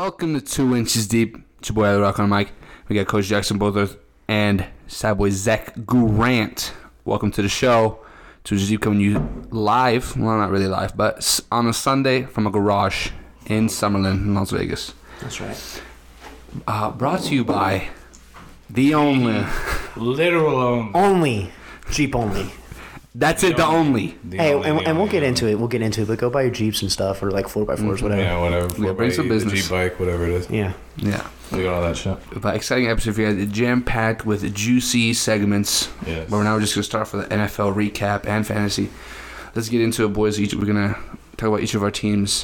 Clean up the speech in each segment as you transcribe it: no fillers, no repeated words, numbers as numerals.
Welcome to 2 Inches Deep. It's your boy, The Rock on Mike. We got Coach Jackson Bother and sad boy Zach Grant. Welcome to the show. 2 Inches Deep coming to you live. Well, not really live, but on a Sunday from a garage in Summerlin, in Las Vegas. That's right. Brought to you by the only. Literal Only. Jeep only. That's it, the only. Hey, and we'll get into it. We'll get into it. But go buy your Jeeps and stuff, or like 4x4s, whatever. Yeah, whatever. Yeah, bring some business. Jeep bike, whatever it is. Yeah. Yeah. We got all that shit. But exciting episode for you guys. Jam-packed with juicy segments. Yes. But now we're just going to start for the NFL recap and fantasy. Let's get into it, boys. We're going to talk about each of our teams.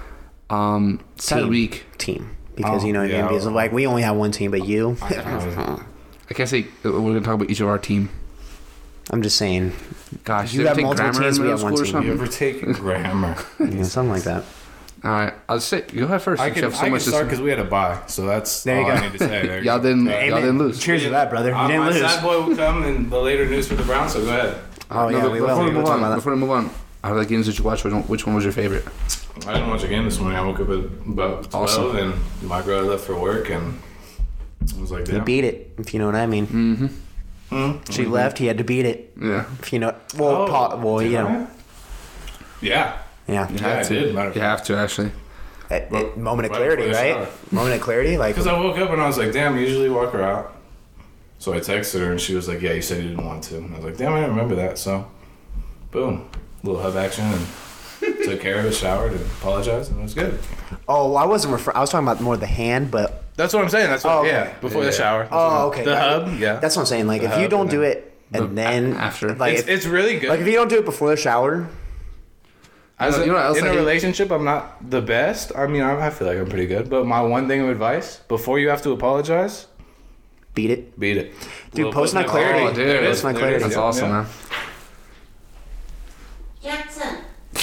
Sad week. Team. Because, you know what I yeah. mean? Because, like, we only have one team, but you. I can't say we're going to talk about each of our team. I'm just saying. Gosh, You have multiple teams, we have one team. You ever taken grammar? Yeah, something like that. All right. I'll say, go ahead first. I can start because we had a bye, so that's There you all go. I need to say. There you Y'all go. didn't lose. Cheers to that, brother. You didn't My lose. sad boy will come in the later news for the Browns, so go ahead. Oh, yeah, we will. Before we We'll move talk about on, that. before we move on, out of the games that you watched, which one was your favorite? I didn't watch a game this morning. I woke up at about 12, Awesome. and my girl left for work, and I was like, He damn. beat it, if you know what I mean. Mm-hmm. She left, he had to beat it. Yeah. If you know. Well, did you I? know. Yeah. Yeah. Yeah, I did. Matter of You have to, actually. Moment of right clarity, before the right? shower. Moment of clarity? Like. Because I woke up and I was like, damn, I usually walk her out. So I texted her and she was like, yeah, you said you didn't want to. And I was like, damn, I didn't remember that. So, boom. Little hub action and took care of it, showered and apologized, and it was good. Oh, I wasn't referring. I was talking about more the hand, but. That's what I'm saying. That's what, Oh, okay. yeah, before the Yeah. shower. Oh, okay. The hub, yeah. That's what I'm saying. Like, The if you hub don't and do then- it and then. after. Like, It's really good. like, if you don't do it before the shower. As You know what else in I a hate? relationship, I'm not the best. I mean, I feel like I'm pretty good. But my one thing of advice, before you have to apologize, Beat it. beat it. Dude, Little post my post-it clarity. note. Oh, dude. There it is. Post my There it clarity. is. That's Yeah, awesome, yeah. man. Jackson,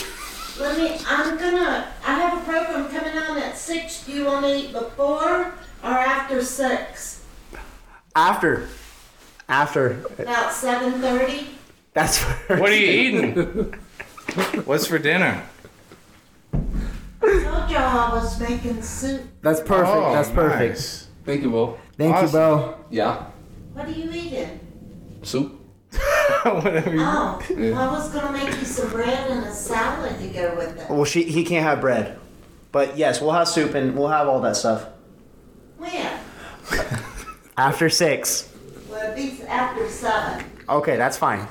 I have a program coming on at 6. Do you want to eat before or after 6? After. About 7:30? That's for. What are you eating? What's for dinner? I told y'all I was making soup. That's perfect. Oh, That's perfect. nice. Thank you, Bo. Thank you, bro. Yeah. What are you eating? Soup? Whatever you Oh, well, I was going to make you some bread and a salad to go with it. Well, he can't have bread, but yes, we'll have soup and we'll have all that stuff When? after 6. Well, at least after 7. Okay, that's fine.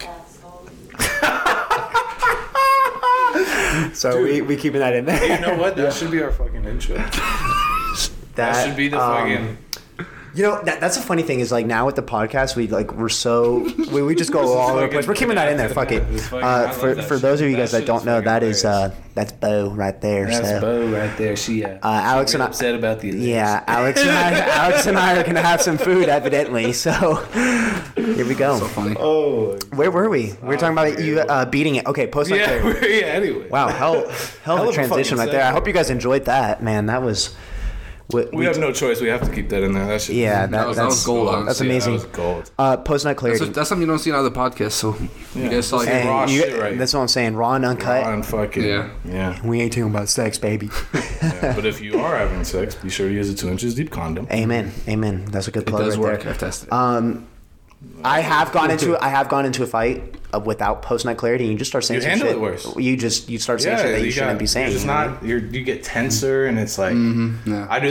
So we keeping that in there. You know what? That should be our fucking intro. That should be the fucking. You know, that's a funny thing is like now with the podcast we just go all over the place. We're keeping that in there. Fuck it. I love that For shit. those of you That guys that shit don't is know, fucking that is hilarious. that's Bo right there. So Bo right there. She Alex and I upset about the yeah, Alex and I are gonna have some food evidently. So here we go. So funny. Oh. Where were we? We were talking about you beating it. Okay, post Yeah. clarity. Yeah. Anyway. Wow, hell of of a a transition fucking right there. I segue. hope you guys enjoyed that, man. That was. We have no choice. We have to keep that in there. That shit. Yeah, That was that's gold. That's honestly. amazing. That was gold. Post nut clarity. That's something you don't see in other podcasts, so you guys saw Hey, here. raw shit right. That's what I'm saying. Raw and uncut. On fucking. Yeah. Yeah. We ain't talking about sex, baby. Yeah. But if you are having sex, be sure to use a 2 inches deep condom. Amen. That's a good It plug does right work. there. I've tested it. I have gone into a fight without post nut clarity. And you just start saying You some handle shit. it worse. You start saying shit that you shouldn't be saying. You're just you know what I not. mean? You get tenser, and it's like Yeah. I do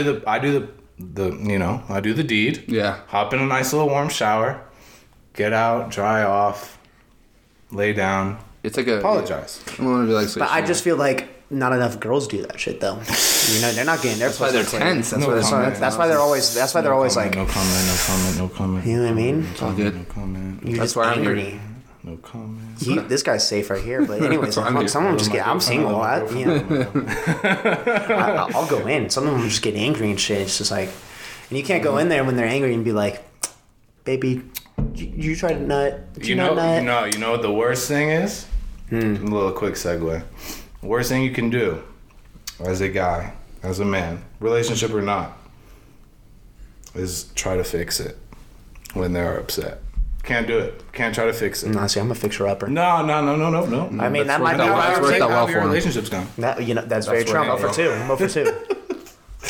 the deed. Yeah. Hop in a nice little warm shower, get out, dry off, lay down, It's like a... apologize. I don't want to be like... But I just feel like not enough girls do that shit though. You know, they're not getting their. That's why they're post-nut clarity. tense. That's No why they're comment. so... That's why they're always. That's why they're always like. No comment. You know what I mean? It's all good. No comment. You're That's just why I'm here. angry. No comment. This guy's safe right here, but anyways, That's why I'm here. some of them just get. I'm single. I'll go in. Some of them just get angry and shit. It's just like, and you can't go in there when they're angry and be like, "Baby, you tried to nut. Did you not nut?" You know what the worst thing is? A little quick segue. Worst thing you can do, as a guy, as a man, relationship or not, is try to fix it when they're upset. Can't do it. Can't try to fix it. Nah, see, I'm a fixer-upper. No. I mean, that might be That's why worked out well how for your him. relationship's gone. that's very true. I'm where up for you two. I'm up for two.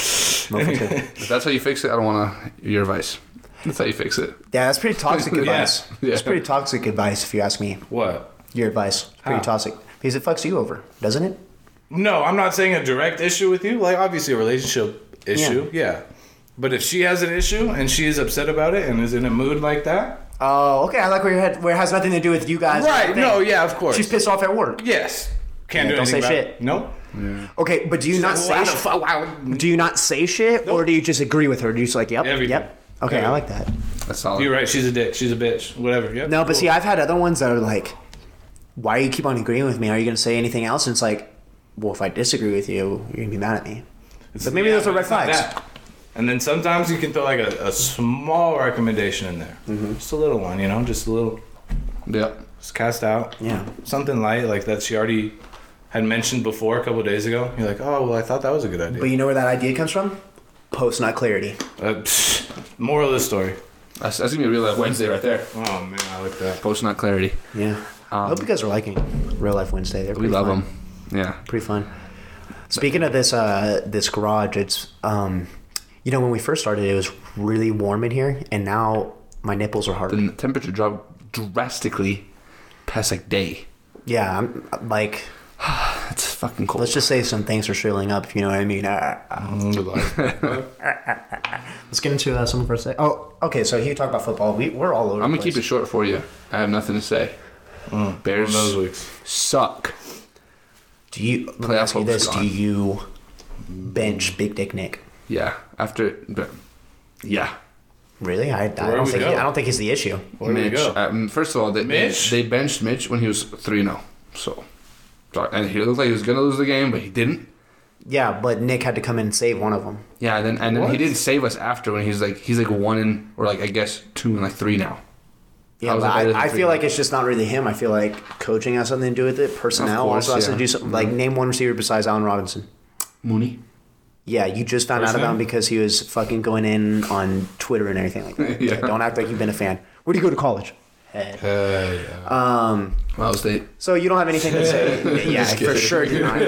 bitch. If that's how you fix it, I don't want your advice. That's how you fix it. Yeah, that's pretty toxic advice. Yeah. It's pretty toxic advice if you ask me. What? Your advice. Pretty How? toxic. Because it fucks you over, doesn't it? No, I'm not saying a direct issue with you. Like, obviously, a relationship issue. Yeah. But if she has an issue and she is upset about it and is in a mood like that. Oh, okay. I like where your head, where it has nothing to do with you guys. Right. No, yeah, of course. She's pissed off at work. Yes. Can't Yeah, do don't anything say about shit. it. Nope. Yeah. Okay, but do you not say shit? Do you not say shit, or do you just agree with her? Do you just like, yep, Everything. yep? Okay, I like that. That's solid. You're right. She's a dick. She's a bitch. Whatever. Yep. No, but Cool. see, I've had other ones that are like, why do you keep on agreeing with me? Are you going to say anything else? And it's like, well, if I disagree with you, you're going to be mad at me. But maybe those are red it's not flags. that. And then sometimes you can throw like a small recommendation in there. Just a little one, just a little. Yep. Just cast out. Yeah. Something light like that she already had mentioned before a couple of days ago. You're like, oh, well, I thought that was a good idea. But you know where that idea comes from? Post nut clarity. Moral of the story. That's gonna be a real life Wednesday right there. Oh, man, I like that. Post not clarity. Yeah. I hope you guys are liking Real Life Wednesday. They're We pretty love fun. them. Yeah. Pretty fun. Speaking of this, this garage, it's when we first started, it was really warm in here, and now my nipples are hard. The temperature dropped drastically past like day. Yeah, I'm like, It's fucking cold. let's just say some things are shriveling up, if you know what I mean. Let's get into some of our say. Oh, okay. So you talk about football. We're all over. I'm the gonna keep it place. short for you. I have nothing to say. Bears Those weeks. suck. Do you? Let me Playoff ask you hope's this: gone. do you bench Big Dick Nick? Yeah. Yeah. Really? I Where don't we think. go? I don't think he's the issue. Where do we Mitch. go? First of all, they benched Mitch when he was 3-0. So, and he looked like he was gonna lose the game, but he didn't. Yeah, but Nick had to come in and save one of them. Yeah, and then he What? didn't save us after when he's like 1 or like I guess 2 and like 3 now. Yeah, How is but it better than I three? feel like it's just not really him. I feel like coaching has something to do with it. Personnel Of course, also has yeah. to do something. Like, name one receiver besides Allen Robinson. Mooney. Yeah, you just found out First about him name? because he was fucking going in on Twitter and everything like that. Yeah. Don't act like you've been a fan. Where do you go to college? Hey, yeah. Ohio State. So you don't have anything to say? Yeah, Just for kidding. sure you're not.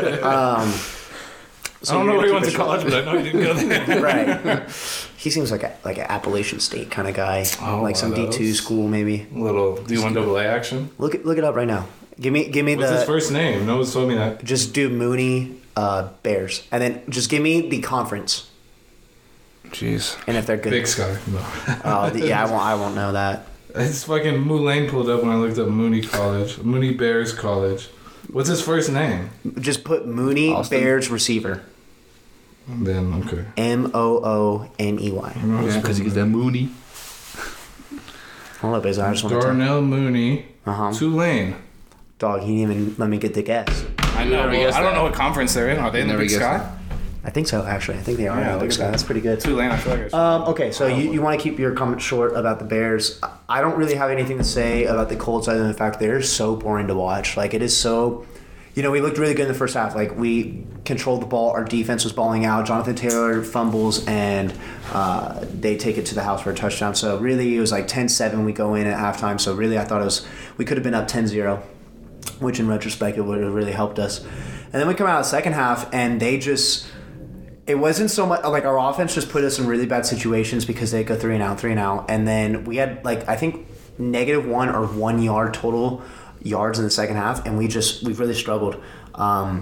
I don't know where he went to college, but I know he didn't go there. Right. He seems like an Appalachian State kind of guy. Oh, like some one of D2 those. school maybe. Little D1AA action. Look it up right now. Give me What's his the first name? No one's told me that. just do Mooney Bears and then just give me the conference Jeez. and if they're good. Big Sky. No. Yeah, I won't know that. It's fucking Moulin pulled up when I looked up Mooney College. Mooney Bears College. What's his first name? Just put Mooney Austin? Bears receiver. Then, okay. Mooney. Yeah, because he's that Mooney. Hold up, Izzy. I just want to tell Darnell Mooney. Uh-huh. Tulane. Dog, he didn't even let me get the guess. I know. never guessed I don't that. know what conference they're in. Are they in the Never Big guessed Sky? that. I think so, actually. I think they are Yeah, in the Big look at Sky. that. That's pretty good. Tulane. I feel like I Okay, so you want to keep your comment short about the Bears. I don't really have anything to say about the Colts other than the fact they're so boring to watch. Like, it is so... we looked really good in the first half. Like, we controlled the ball. Our defense was balling out. Jonathan Taylor fumbles, and they take it to the house for a touchdown. So, really, it was like 10-7. We go in at halftime. So, really, I thought we could have been up 10-0, which in retrospect, it would have really helped us. And then we come out of the second half, and they just... It wasn't so much like our offense just put us in really bad situations because they go 3 and out, and then we had I think -1 or 1 yard total yards in the second half, and we've really struggled. I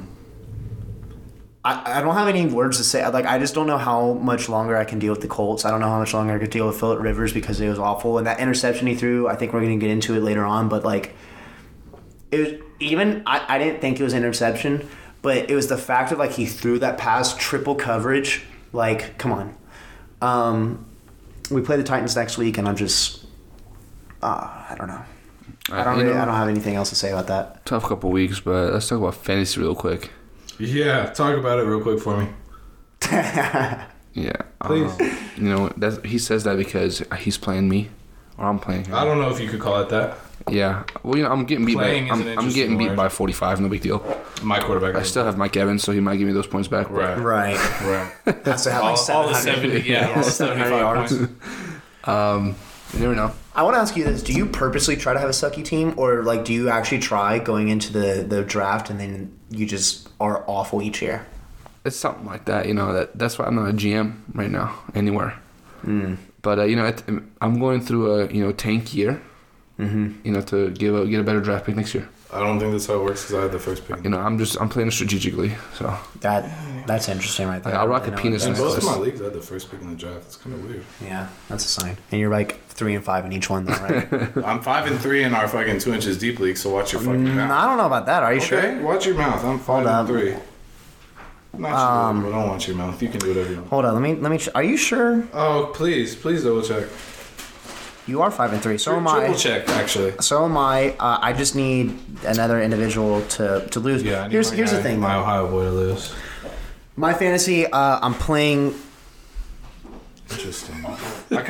don't have any words to say. I just don't know how much longer I can deal with the Colts. I don't know how much longer I could deal with Phillip Rivers because it was awful, and that interception he threw. I think we're going to get into it later on, but it was even. I didn't think it was an interception. But it was the fact that he threw that pass, triple coverage. Come on. We play the Titans next week, and I'm just, I don't know. I don't have anything else to say about that. Tough couple weeks, but let's talk about fantasy real quick. Yeah, talk about it real quick for me. Yeah. Please. He says that because he's playing me, or I'm playing him. I don't know if you could call it that. Yeah. Well, I'm getting beat Playing is an I'm getting interesting beat word. by 45. No big deal. My quarterback. I still have Mike Evans, so he might give me those points back. but- Right. Right. Right. That's to have all the 70, all the 75 yards. points. You never know. I want to ask you this: do you purposely try to have a sucky team, or do you actually try going into the draft and then you just are awful each year? it's something like that. You know, that's why I'm not a GM right now anywhere. But you know, I'm going through a tank year. You know, to get a better draft pick next year. I don't think that's how it works because I had the first pick. You know, I'm playing it strategically. So That's interesting right there. I'll rock a penis In both of necklace. my leagues, I had the first pick in the draft. It's kind of weird. Yeah, that's a sign. And you're like 3 and 5 in each one, though, right? I'm 5-3 in our fucking 2 inches deep league, so watch your fucking mouth. I don't know about that. Are you Okay, sure? watch your mouth. I'm Hold up. 5-3. Not sure, but don't watch your mouth. You can do whatever you want. Hold on. Let me. Are you sure? Oh, please double check. You are 5 and 3. So am I. Triple check, actually. So am I. I just need another individual to lose. Yeah, I need here's my the guy, thing. my though. Ohio boy to lose. My fantasy. I'm playing. Interesting. I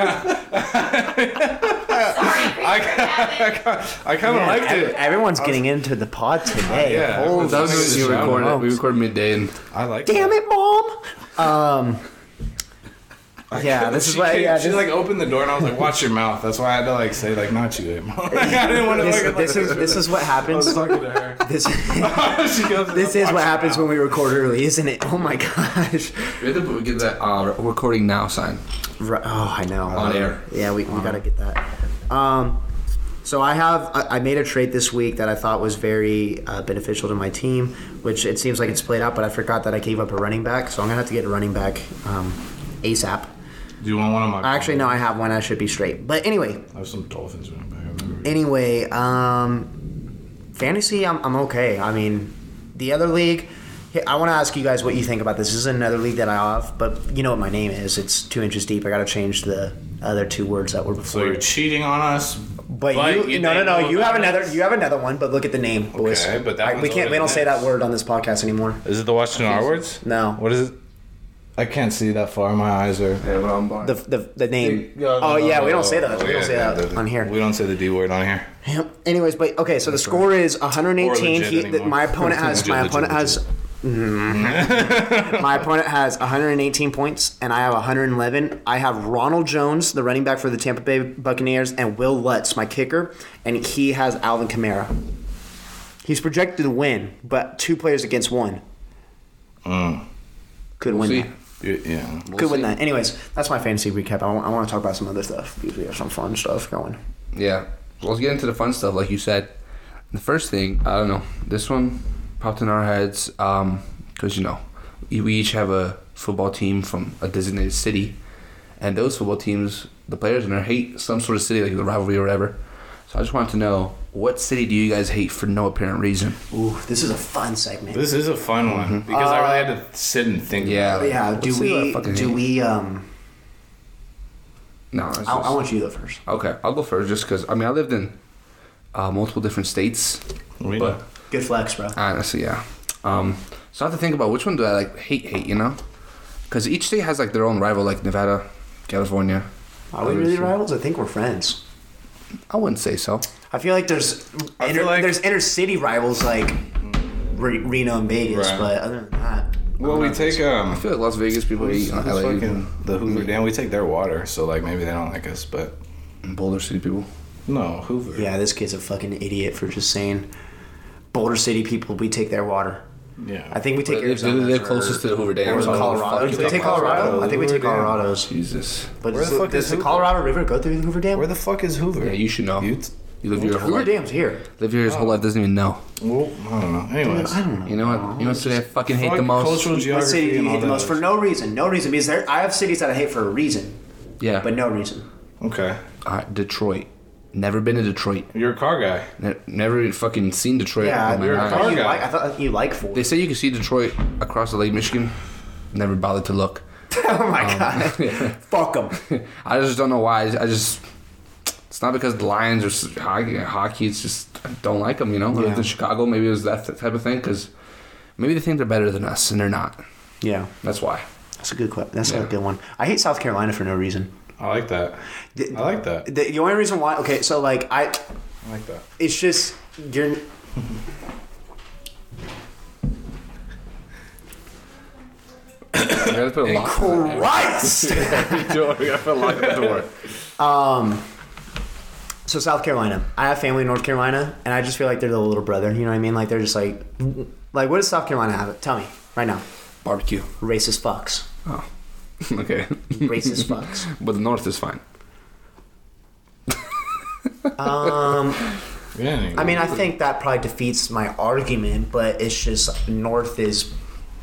kind of liked it. Everyone's getting into the pod today. Yeah, Holy everyone's That was This when sound we recorded midday, and I like damn it, Mom. Yeah, this is why. Yeah, she this, like opened the door and I was like, "Watch your mouth." That's why I had to like say like, "Not you, Mom." Like, I didn't want to. this is what I happens. was talking to her. This She goes, this is "Watch what your happens mouth." when we record early, isn't it? Oh my gosh. we had to get that recording now sign Right. Oh, I know. on air. Yeah, we gotta get that. So I made a trade this week that I thought was very beneficial to my team, which it seems like it's played out, but I forgot that I gave up a running back, so I'm gonna have to get a running back ASAP. Do you want one of my? Actually, no, I have one. I should be straight. But anyway, I have some Dolphins running back. anyway, fantasy, I'm okay. I mean, the other league. I want to ask you guys what you think about this. This is another league that I have, but you know what my name is. It's 2 inches deep. I got to change the other 2 words that were before. So you're cheating on us. But you no. You have another one. But look at the name, boys. Okay, but that we one's can't. We already don't say that next. word on this podcast anymore. Is it the Washington R words? No. What is it? I can't see that far. My eyes are. Yeah, but I'm blind. The name. No, oh yeah, we don't say that. Oh, We don't say yeah, that on here. We don't say the D word on here. Yep. Anyways, but okay. So the score is 118. Or legit anymore. My opponent has. My opponent has 118 points, and I have 111. I have Ronald Jones, the running back for the Tampa Bay Buccaneers, and Will Lutz, my kicker, and he has Alvin Kamara. He's projected to win, but 2 players against 1. Could win see. that. Yeah. Could win that. Anyways, that's my fantasy recap. I want to talk about some other stuff because we have some fun stuff going. Yeah. Well, let's get into the fun stuff, like you said. The first thing, I don't know, this one popped in our heads because, you know, we each have a football team from a designated city, and those football teams, the players in there hate some sort of city, like the rivalry or whatever. So I just wanted to know, what city do you guys hate for no apparent reason? Ooh, this is a fun segment. This is a fun one because I really had to sit and think. Yeah. About it. Yeah. Let's see what I fucking hate. No, it's I want you to go first. Okay, I'll go first just because, I mean, I lived in multiple different states. We But know. Good flex, bro. honestly, yeah. So I have to think about which one do I like hate, you know? Because each state has like their own rival, like Nevada, California. Are we really rivals? I think we're friends. I wouldn't say so. I feel like there's there's inner city rivals like Reno and Vegas, Right. but other than that, Well, we take I feel like Las Vegas people hate who's LA fucking the Hoover Dam. We take their water, so like maybe they don't like us, but and Boulder City people. no Hoover. yeah, this kid's a fucking idiot for just saying Boulder City people. We take their water. Yeah. I think we take They're Arizona. closest to the Hoover Dam. Or so Colorado. fuck Do you, we take Colorado? I think we take Hoover Dam. Colorado's. Jesus. But Where the fuck does is the Hoover? Colorado River go through the Hoover Dam? Where the fuck is Hoover? Yeah, you should know. You You live your whole Hoover life. Dam's here. Live here his whole life, doesn't even know. Well, I don't know. Anyways, I don't know. You know what? You know what city I fucking hate Fuck the most? cultural What geography city do you and all hate the that. most for no reason? No reason because I have cities that I hate for a reason, Yeah. but no reason. Okay, Detroit. Never been to Detroit. you're a car guy. Never fucking seen Detroit. Yeah, in my you're a life. car guy. I thought you like Ford. They say you can see Detroit across the Lake Michigan. Never bothered to look. Oh my god! Fuck them. I just don't know why. I just. It's not because the Lions are hockey. It's just I don't like them. You know. I lived in Chicago. Maybe it was that type of thing. Because maybe they think they're better than us, and they're not. Yeah, That's why. that's a good question. That's a good one. I hate South Carolina for no reason. I like that. I like that. The only reason why, okay, so like I like that. it's just you're. I gotta put a lock. Christ. We gotta put a lock on the door. So South Carolina, I have family in North Carolina, and I just feel like they're the little brother. You know what I mean? Like they're just like what does South Carolina have? Tell me right now. Barbecue. Racist fucks. Oh. Okay. Racist fucks. But the North is fine. Yeah. I mean, I think that probably defeats my argument, but it's just North is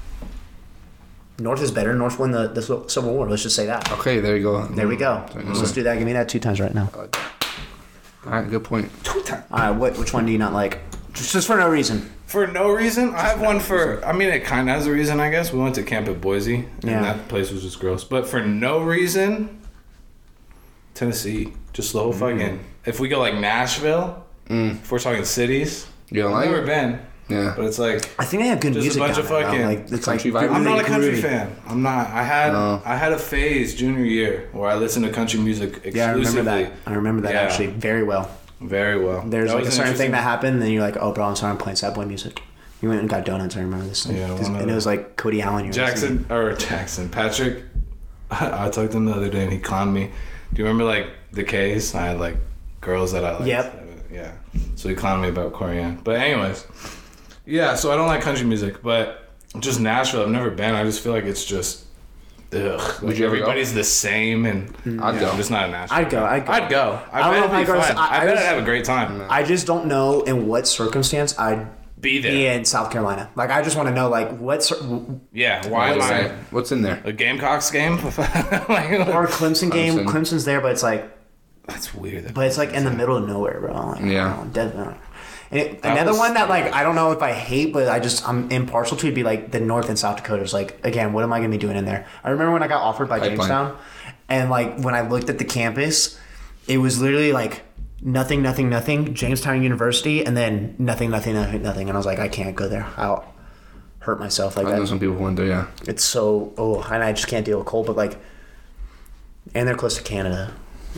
better. North won the Civil War. Let's just say that. Okay, there you go. There we go. Let's do that. Give me that 2 times right now. All right, good point. All right, which one do you not like? Just for no reason. For no reason, I have one for. I mean, it kind of has a reason, I guess. We went to camp at Boise, and Yeah. that place was just gross. But for no reason, Tennessee, just the whole fucking. If we go like Nashville, if we're talking cities, You don't I've like never it? been, Yeah. but it's like I think they have good Just a music. bunch down of there, though. fucking like it's country like vibe. I'm not a country groovy. fan. I'm not. I had a phase junior year where I listened to country music exclusively. Yeah, I remember that. I remember that Yeah. actually very well. Very well. There's That like a was certain thing interesting- that happened, and then you're like, oh, bro, I'm sorry, I'm playing sad boy music. You went and got donuts. I remember this. Yeah, one of and it was like Cody Allen. You were listening Jackson Patrick. I talked to him the other day and he conned me. Do you remember like the K's? I had like girls that I liked. Yep. Yeah. So he conned me about Corianne. But anyways, yeah. So I don't like country music, but just Nashville. I've never been. I just feel like it's just. Ugh. Like you ever go? everybody's the same, and I'd go. I'm just not a Nashville. I'd go. I'd go. I don't know if bet I'd it'd go be to- fun. I I bet just- I'd have a great time. I just don't know in what circumstance I'd Be there. be in South Carolina. Like, I just want to know, like, Yeah. Why am I What's in there? a Gamecocks game? Like, or Clemson game. Clemson. Clemson's there, but it's like, that's weird. but it's like in the middle of nowhere, bro. Like, Yeah. I don't know, another was- one that like I don't know if I hate, but I'm impartial to would be like the North and South Dakotas. Like, again, what am I gonna be doing in there? I remember when I got offered by Pipeline. Jamestown, and like when I looked at the campus, it was literally like nothing, Jamestown University, and then nothing, and I was like, I can't go there. I'll hurt myself like I know that. some people who went there, yeah. It's so and I just can't deal with cold, but like, and they're close to Canada.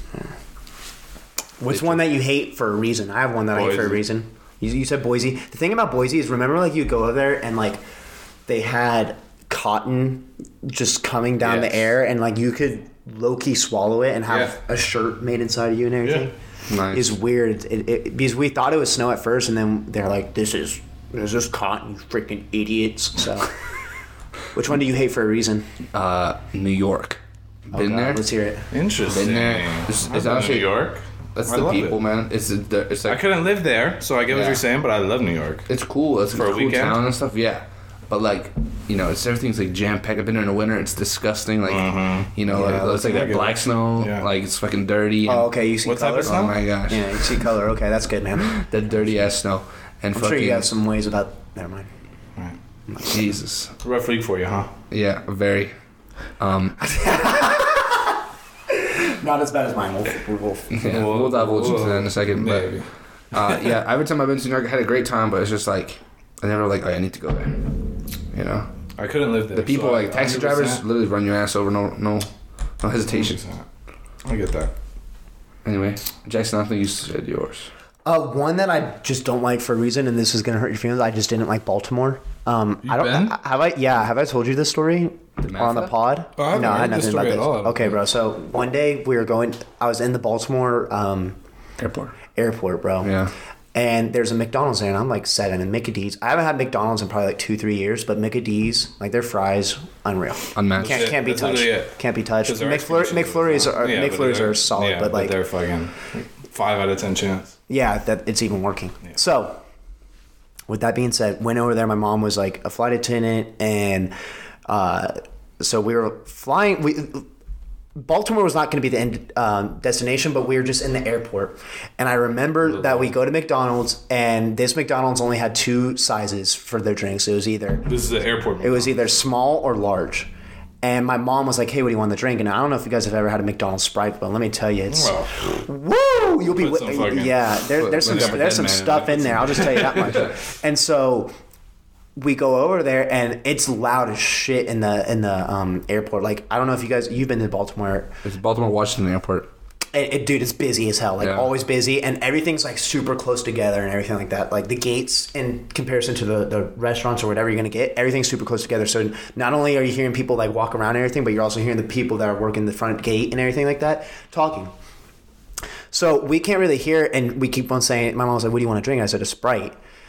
What's one that you hate for a reason? I have one that I hate for a Boise. reason. You said Boise. The thing about Boise is, remember, like, you go over there and like they had cotton just coming down the Yes. air, and like you could low key swallow it and have Yeah. a shirt made inside of you and everything. Nice. It's weird. Because we thought it was snow at first, and then they're like, "This is cotton, you freaking idiots." So, which one do you hate for a reason? New York. Been God, there? Let's hear it. Interesting. Been there. It's I've been to actually- New York. That's I the love people, it. man. It's I like couldn't live there, so I get what Yeah. you're saying, but I love New York. it's cool. It's For a a cool weekend? town and stuff. Yeah, but like it's everything's like jam packed. I've been there in the winter. It's disgusting. Like Yeah, it's like I that get black it. snow. Yeah. Like it's fucking dirty. And, Oh, okay. You see What type color? of snow? Oh my gosh. Yeah, you see color. Okay, that's good, man. That dirty ass snow. And I'm fucking sure you have some ways about. Never mind. Jesus. Rough week for you, huh? Yeah, very. Not as bad as mine. We'll Yeah, we'll divulge into that in a second. Maybe. But yeah, every time I've been to New York, I had a great time. But it's just like I never like, I need to go there. You know, I couldn't live there. the people so like taxi 100%. drivers literally run your ass over. No hesitation. 100%. I get that. Anyway, Jackson, I think you said yours. one that I just don't like for a reason, and this is gonna hurt your feelings. I just didn't like Baltimore. I don't. been? Have I? Yeah. Have I told you this story on the Matha? pod? Oh, I haven't no, I heard had this nothing about story this. at all. Okay, bro. So one day we were going. I was in the Baltimore airport, bro. Yeah. And there's a McDonald's there, and I'm like 7. And Mickey D's. I haven't had McDonald's in probably like 2-3 years, but Mickey D's, like their fries, unreal. Unmatched. Can't be That's touched. literally it. Can't be touched. 'Cause they're McFlurries are Yeah, but McFlurries they're- are solid, yeah, but like they're fucking 5 out of 10 chance. yeah, that it's even working. So, with that being said, went over there. My mom was like a flight attendant, and so we were flying. Baltimore was not going to be the end destination, but we were just in the airport. And I remember that we go to McDonald's, and this McDonald's only had 2 sizes for their drinks. It was either This is the airport. it was either small or large. And my mom was like, "Hey, what do you want to drink?" And I don't know if you guys have ever had a McDonald's Sprite, but let me tell you, it's woo. You'll be Put some fucking- there's some whatever there's some dead man stuff in there. I'll just tell you that much. And so we go over there, and it's loud as shit in the airport. Like, I don't know if you've been to Baltimore. It's Baltimore Washington Airport. Dude, it's busy as hell. Like, Yeah. always busy, and everything's like super close together and everything like that. Like the gates, in comparison to the restaurants or whatever you're gonna get, everything's super close together. So not only are you hearing people like walk around and everything, but you're also hearing the people that are working the front gate and everything like that talking. So we can't really hear, and we keep on saying. My mom was like, "What do you want to drink?" I said, "A Sprite."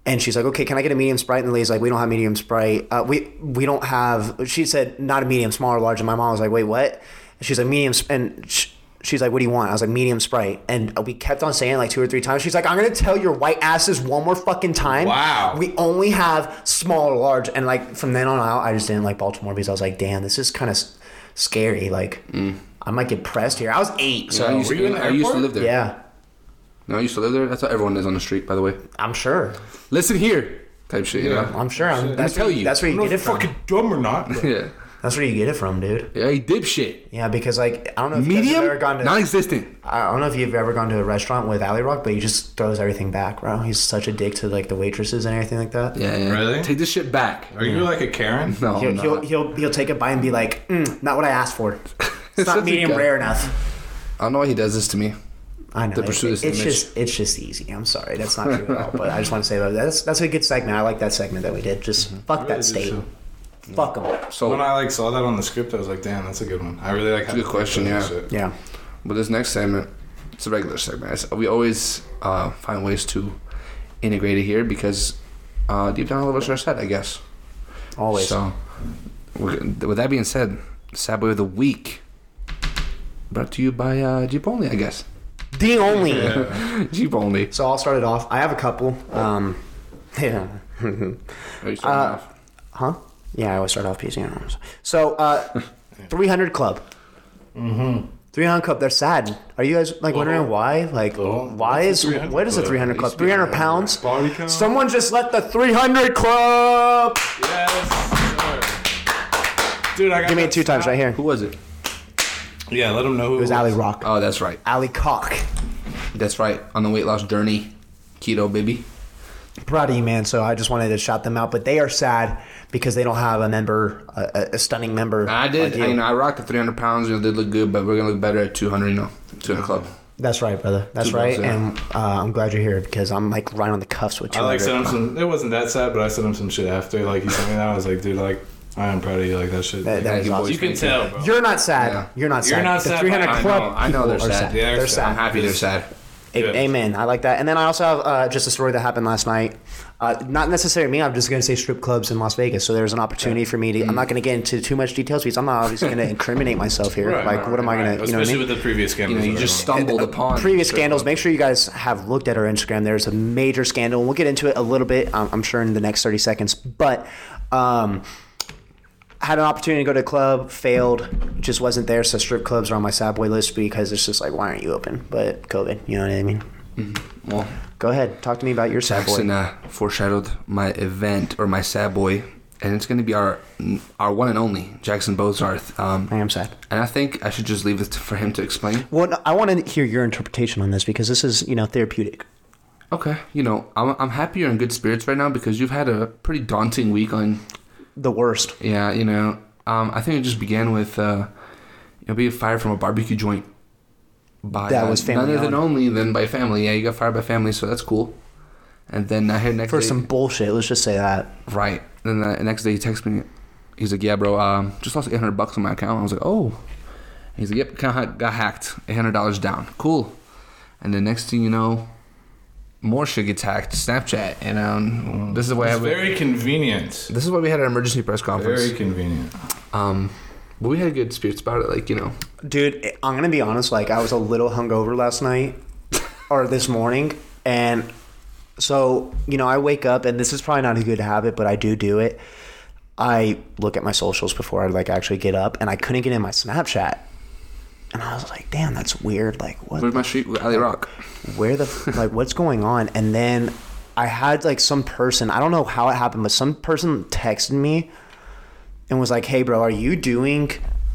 And she's like, okay, can I get a medium Sprite? And the lady's like, we don't have medium Sprite. We don't have, she said, not a medium, small or large. And my mom was like, wait, what? And she's like, medium. And she's like, what do you want? I was like, medium Sprite. And we kept on saying it like 2 or 3 times. She's like, I'm going to tell your white asses one more fucking time. Wow. We only have small or large. And like from then on out, I just didn't like Baltimore because I was like, damn, this is kind of scary. Like, I might get pressed here. I was 8. So I used to live there. yeah, No, I used to live there. That's how everyone is on the street, by the way. I'm sure. Listen here, type shit. You know? I'm sure. That's tell where, you. That's where you I'm get not it from. fucking dumb or not. but- Yeah. That's where you get it from, dude. Yeah, he dipshit. Yeah, because like I don't know if you guys have Medium, ever gone to. non-existent. I don't know if you've ever gone to a restaurant with Ali Rock, but he just throws everything back, bro. He's such a dick to like the waitresses and everything like that. Yeah, yeah. Really? Take this shit back. Are you like a Karen? No, I'm not. He'll take a bite and be like, not what I asked for. It's Such a not medium guy. rare enough. I don't know why he does this to me. I know. To pursue this image. It's just easy. I'm sorry, that's not true at all. But I just want to say that's a good segment. I like that segment that we did. Just fuck that state. too. Fuck them. So, When I like saw that on the script, I was like, damn, that's a good one. I really like. a good question, yeah. Yeah. but this next segment, it's a regular segment. We always find ways to integrate it here because deep down all of us are sad, I guess. Always. So, with that being said, Sad Boy of the Week, brought to you by Jeep Only, I guess. The only. Jeep Only. So I'll start it off. I have a couple. Yeah. Are you starting off? Huh? Yeah, I always start off piecing it. So, 300 Club. 300 Club, they're sad. Are you guys like wondering why? Like, why is what is a 300 Club? 300 pounds? Body count? Someone just let the 300 Club. Yes, sir. Dude, I got Give me that it 2 times stat. right here. Who was it? Yeah, let them know who It was Ali Rock. Oh, that's right. Ali Cock. That's right. On the weight loss journey. Keto, baby. Proud of you, man. So I just wanted to shout them out, but they are sad because they don't have a member, a stunning member. I did. like you. I rocked the 300 pounds. You know, did look good, but we're gonna look better at 200. 200 club. That's right, brother. That's Two right. bucks, yeah. And I'm glad you're here because I'm like right on the cuffs with 200. I like sent him some. It wasn't that sad, but I sent him some shit after. Like he sent me that. I was like, dude, like I am proud of you. Like that shit. That Thank is you, awesome. boys. You can tell, bro. You're not sad. Yeah. You're not sad. You're not the sad, 300 I know. Club. I know they're people are sad. They're They're sad. sad. I'm happy they're sad. Good. Amen. I like that. And then I also have just a story that happened last night. Not necessarily me. I'm just going to say strip clubs in Las Vegas. So there's an opportunity for me to. I'm not going to get into too much details because I'm not obviously going to incriminate myself here. Right, like, right, what am I going right. to? You know what I Especially mean? with the previous You scandals. know, you that just are going on. stumbled upon Previous strip scandals. club. Make sure you guys have looked at our Instagram. There's a major scandal. We'll get into it a little bit. I'm sure in the next 30 seconds. But had an opportunity to go to a club, failed, just wasn't there. So strip clubs are on my sad boy list because it's just like, why aren't you open? But COVID, you know what I mean? Well, Go ahead, talk to me about your sad boy. Jackson foreshadowed my event or my sad boy, and it's going to be our one and only Jackson Bozarth. I am sad. And I think I should just leave it for him to explain. Well, no, I want to hear your interpretation on this because this is, therapeutic. Okay, I'm happy you're in good spirits right now because you've had a pretty daunting week on. The worst. Yeah, I think it just began with being fired from a barbecue joint. By That was family none other than owned. only than by family. Yeah, you got fired by family, so that's cool. And then I heard next For day, some bullshit, let's just say that. right. Then the next day he texts me. He's like, "Yeah, bro, just lost $800 on my account." I was like, "Oh." He's like, "Yep, account got hacked. $800 down. Cool." And the next thing you know, more shit gets hacked. Snapchat, and this is why I It's have. very convenient. This is why we had our emergency press conference. Very convenient. But we had good spirits about it, Dude, I'm going to be honest. Like, I was a little hungover last night or this morning. And so, I wake up, and this is probably not a good habit, but I do it. I look at my socials before I, actually get up, and I couldn't get in my Snapchat. And I was like, damn, that's weird. Like, what? Where's my street with Ali Rock? Where the what's going on? And then I had some person, I don't know how it happened, but some person texted me and was like, hey bro, are you doing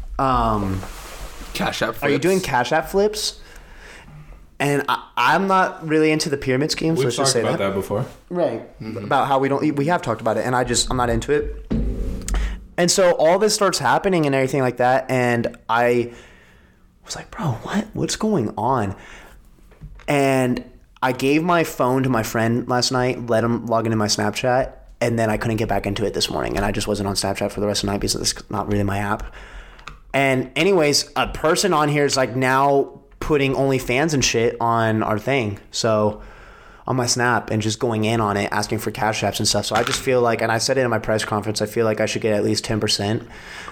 Cash App flips. are you doing Cash App flips? And I'm not really into the pyramid schemes. We've Let's just talked say about that before. Right. About how we have talked about it, and I'm not into it. And so all this starts happening and everything like that, and I was like, bro, what's going on? And I gave my phone to my friend last night, let him log into my Snapchat, and then I couldn't get back into it this morning, and I just wasn't on Snapchat for the rest of the night because it's not really my app. And anyways, a person on here is now putting OnlyFans and shit on our thing. So on my Snap and just going in on it, asking for cash apps and stuff. So I just feel like, and I said it in my press conference, I feel like I should get at least 10%.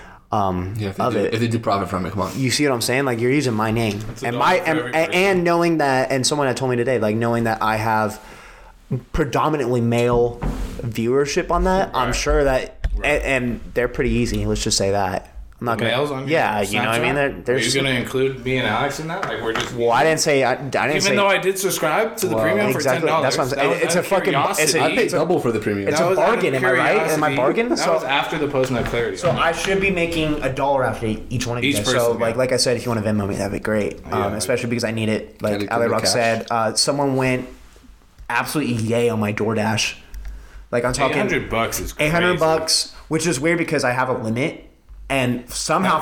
If they do profit from it, come on. You see what I'm saying? Like, you're using my name and knowing that, and someone had told me today, like, knowing that I have predominantly male viewership on that, I'm sure that, and they're pretty easy. Let's just say that. I'm not gonna. Males on yeah, your you know what I mean. They're Are you gonna include me and Alex in that? Like, we're just. Well, I didn't say. I didn't say. Even though I did subscribe to the premium exactly, for $10, that's what I'm saying. It's a fucking. I paid double for the premium. It's a bargain. Am I right? Am I bargain? That was after the post nut clarity. So I should be making $1 after each one of you guys. So like I said, if you want to Venmo me, that'd be great. Especially because I need it. Like Ali Rock said, someone went absolutely yay on my DoorDash. Like I'm talking $800 is crazy. $800, which is weird because I have a limit. And somehow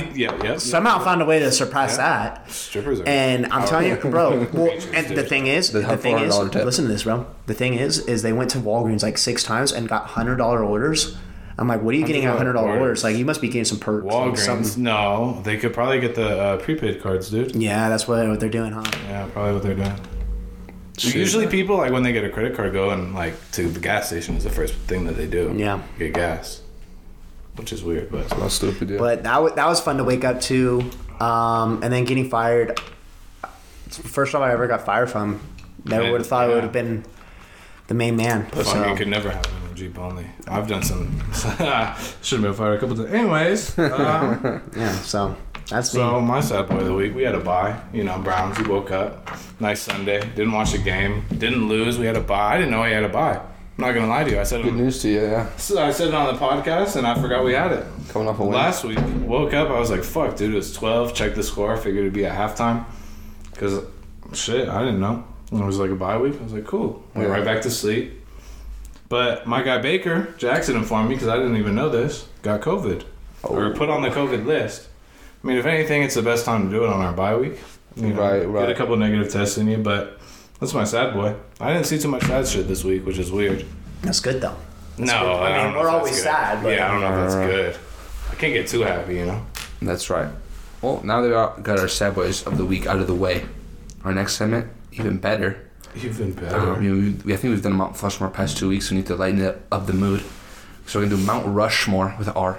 found a way to surpass that. Strippers are. And I'm telling you, bro. Well, and the thing is, listen to this, bro. The thing is they went to Walgreens like 6 times and got $100 orders. I'm like, what are you getting at $100 orders? Like, you must be getting some perks. Walgreens, no, they could probably get the prepaid cards, dude. Yeah, that's what they're doing, huh? Yeah, probably what they're doing. Usually, people like when they get a credit card, go and like to the gas station is the first thing that they do. Yeah, get gas. Which is weird, but it's not stupid. Yeah. But that was fun to wake up to, and then getting fired. It's the first time I ever got fired from. Never would have thought it would have been the main man. You could never have been a Jeep only. I've done some. Should have been fired a couple times. Anyways, yeah. So that's me. So my sad boy of the week. We had a bye. You know, Browns. We woke up. Nice Sunday. Didn't watch the game. Didn't lose. We had a bye. I didn't know he had a bye. I'm not gonna lie to you. I said good news to you, yeah. So I said it on the podcast, and I forgot we had it. Coming off a win. Last week, woke up, I was like, "Fuck, dude, it was 12." Checked the score, figured it'd be at halftime. Cause shit, I didn't know. It was like a bye week. I was like, "Cool." Went right back to sleep. But my guy Baker Jackson informed me because I didn't even know this. Got COVID or put on the COVID list. I mean, if anything, it's the best time to do it on our bye week. You know, right. Get a couple negative tests in you, but. That's my sad boy. I didn't see too much sad shit this week, which is weird. That's good though. I don't know. We're always sad, but I don't know if that's good. I can't get too happy, you know. That's right. Well, now that we got our sad boys of the week out of the way, our next segment even better. Even better. I think we've done Mount Rushmore past 2 weeks. We need to lighten up the mood, so we're gonna do Mount Rushmore with R.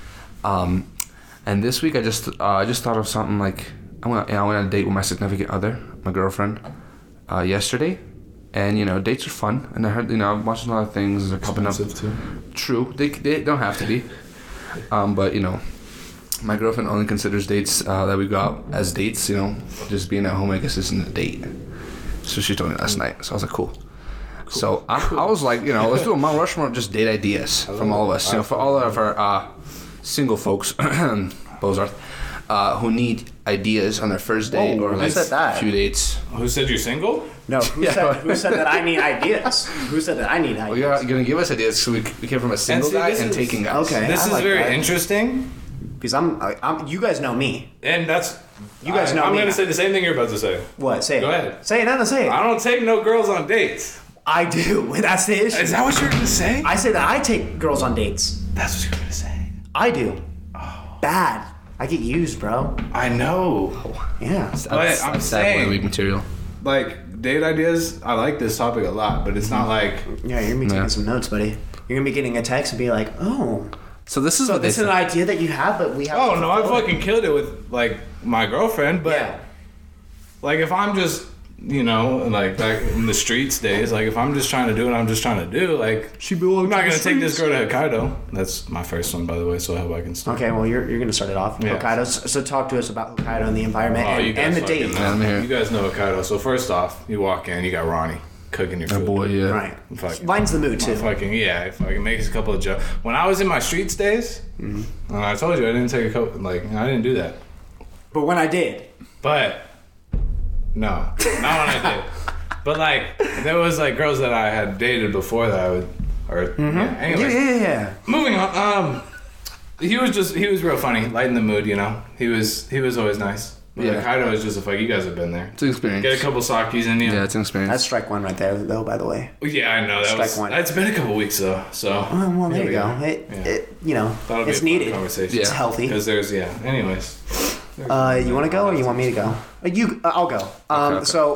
And this week I just thought of something like I went on a date with my significant other, my girlfriend. Yesterday, and dates are fun, and I heard I'm watching a lot of things. They're popping up. Too. True, they don't have to be, but my girlfriend only considers dates that we go out as dates. Just being at home, I guess, isn't a date. So she told me last night. So I was like, cool. So I was like, let's do a Mount Rushmore of just date ideas from all of us. For all of our single folks, Bozarth. Who need ideas on their first date or like a few dates. Who said you're single? No, who said that I need ideas? Who said that I need ideas? Well, you're going to give us ideas so we came from a single guy and taking guys. Okay, this is very interesting. Because I'm you guys know me. And that's... You guys know me. I'm going to say the same thing you're about to say. What? Say it. Go ahead. Say it, say it. I don't take no girls on dates. I do. That's the issue. Is that what you're going to say? I say that I take girls on dates. That's what you're going to say. I do. Oh. Bad. I get used, bro. I know. Yeah. But I'm saying, week material. Like, date ideas, I like this topic a lot, but it's not like... Yeah, you're going to be taking some notes, buddy. You're going to be getting a text and be like, oh... So this is an idea that you have, but we have... Oh, no, I fucking killed it with, like, my girlfriend, but... Yeah. Like, if I'm just... like back in the streets days, like if I'm just trying to do what I'm just trying to do, like I'm not gonna take this girl to Hokkaido. That's my first one, by the way, so I hope I can start. Okay, well you're gonna start it off. Yeah. Hokkaido. So talk to us about Hokkaido and the environment and the date. You guys know Hokkaido. So first off, you walk in, you got Ronnie cooking your food. Oh boy, yeah. Right. Lightens the mood too. Fucking makes a couple of jokes. When I was in my streets days, and I told you I didn't take a couple, I didn't do that. But when I did. No, not when I did. But there was girls that I had dated before that I would, Yeah. Moving on. He was real funny, lighten the mood. He was always nice. Yeah. Hokkaido is just you guys have been there. It's an experience. Get a couple sakis in you. Yeah, it's an experience. That's strike one right there, though. By the way. Yeah, I know strike one. It's been a couple weeks though, so. Well, there you go. It's needed. Conversation. It's healthy. Because anyways. You want to go or you want me to go? I'll go. Okay. So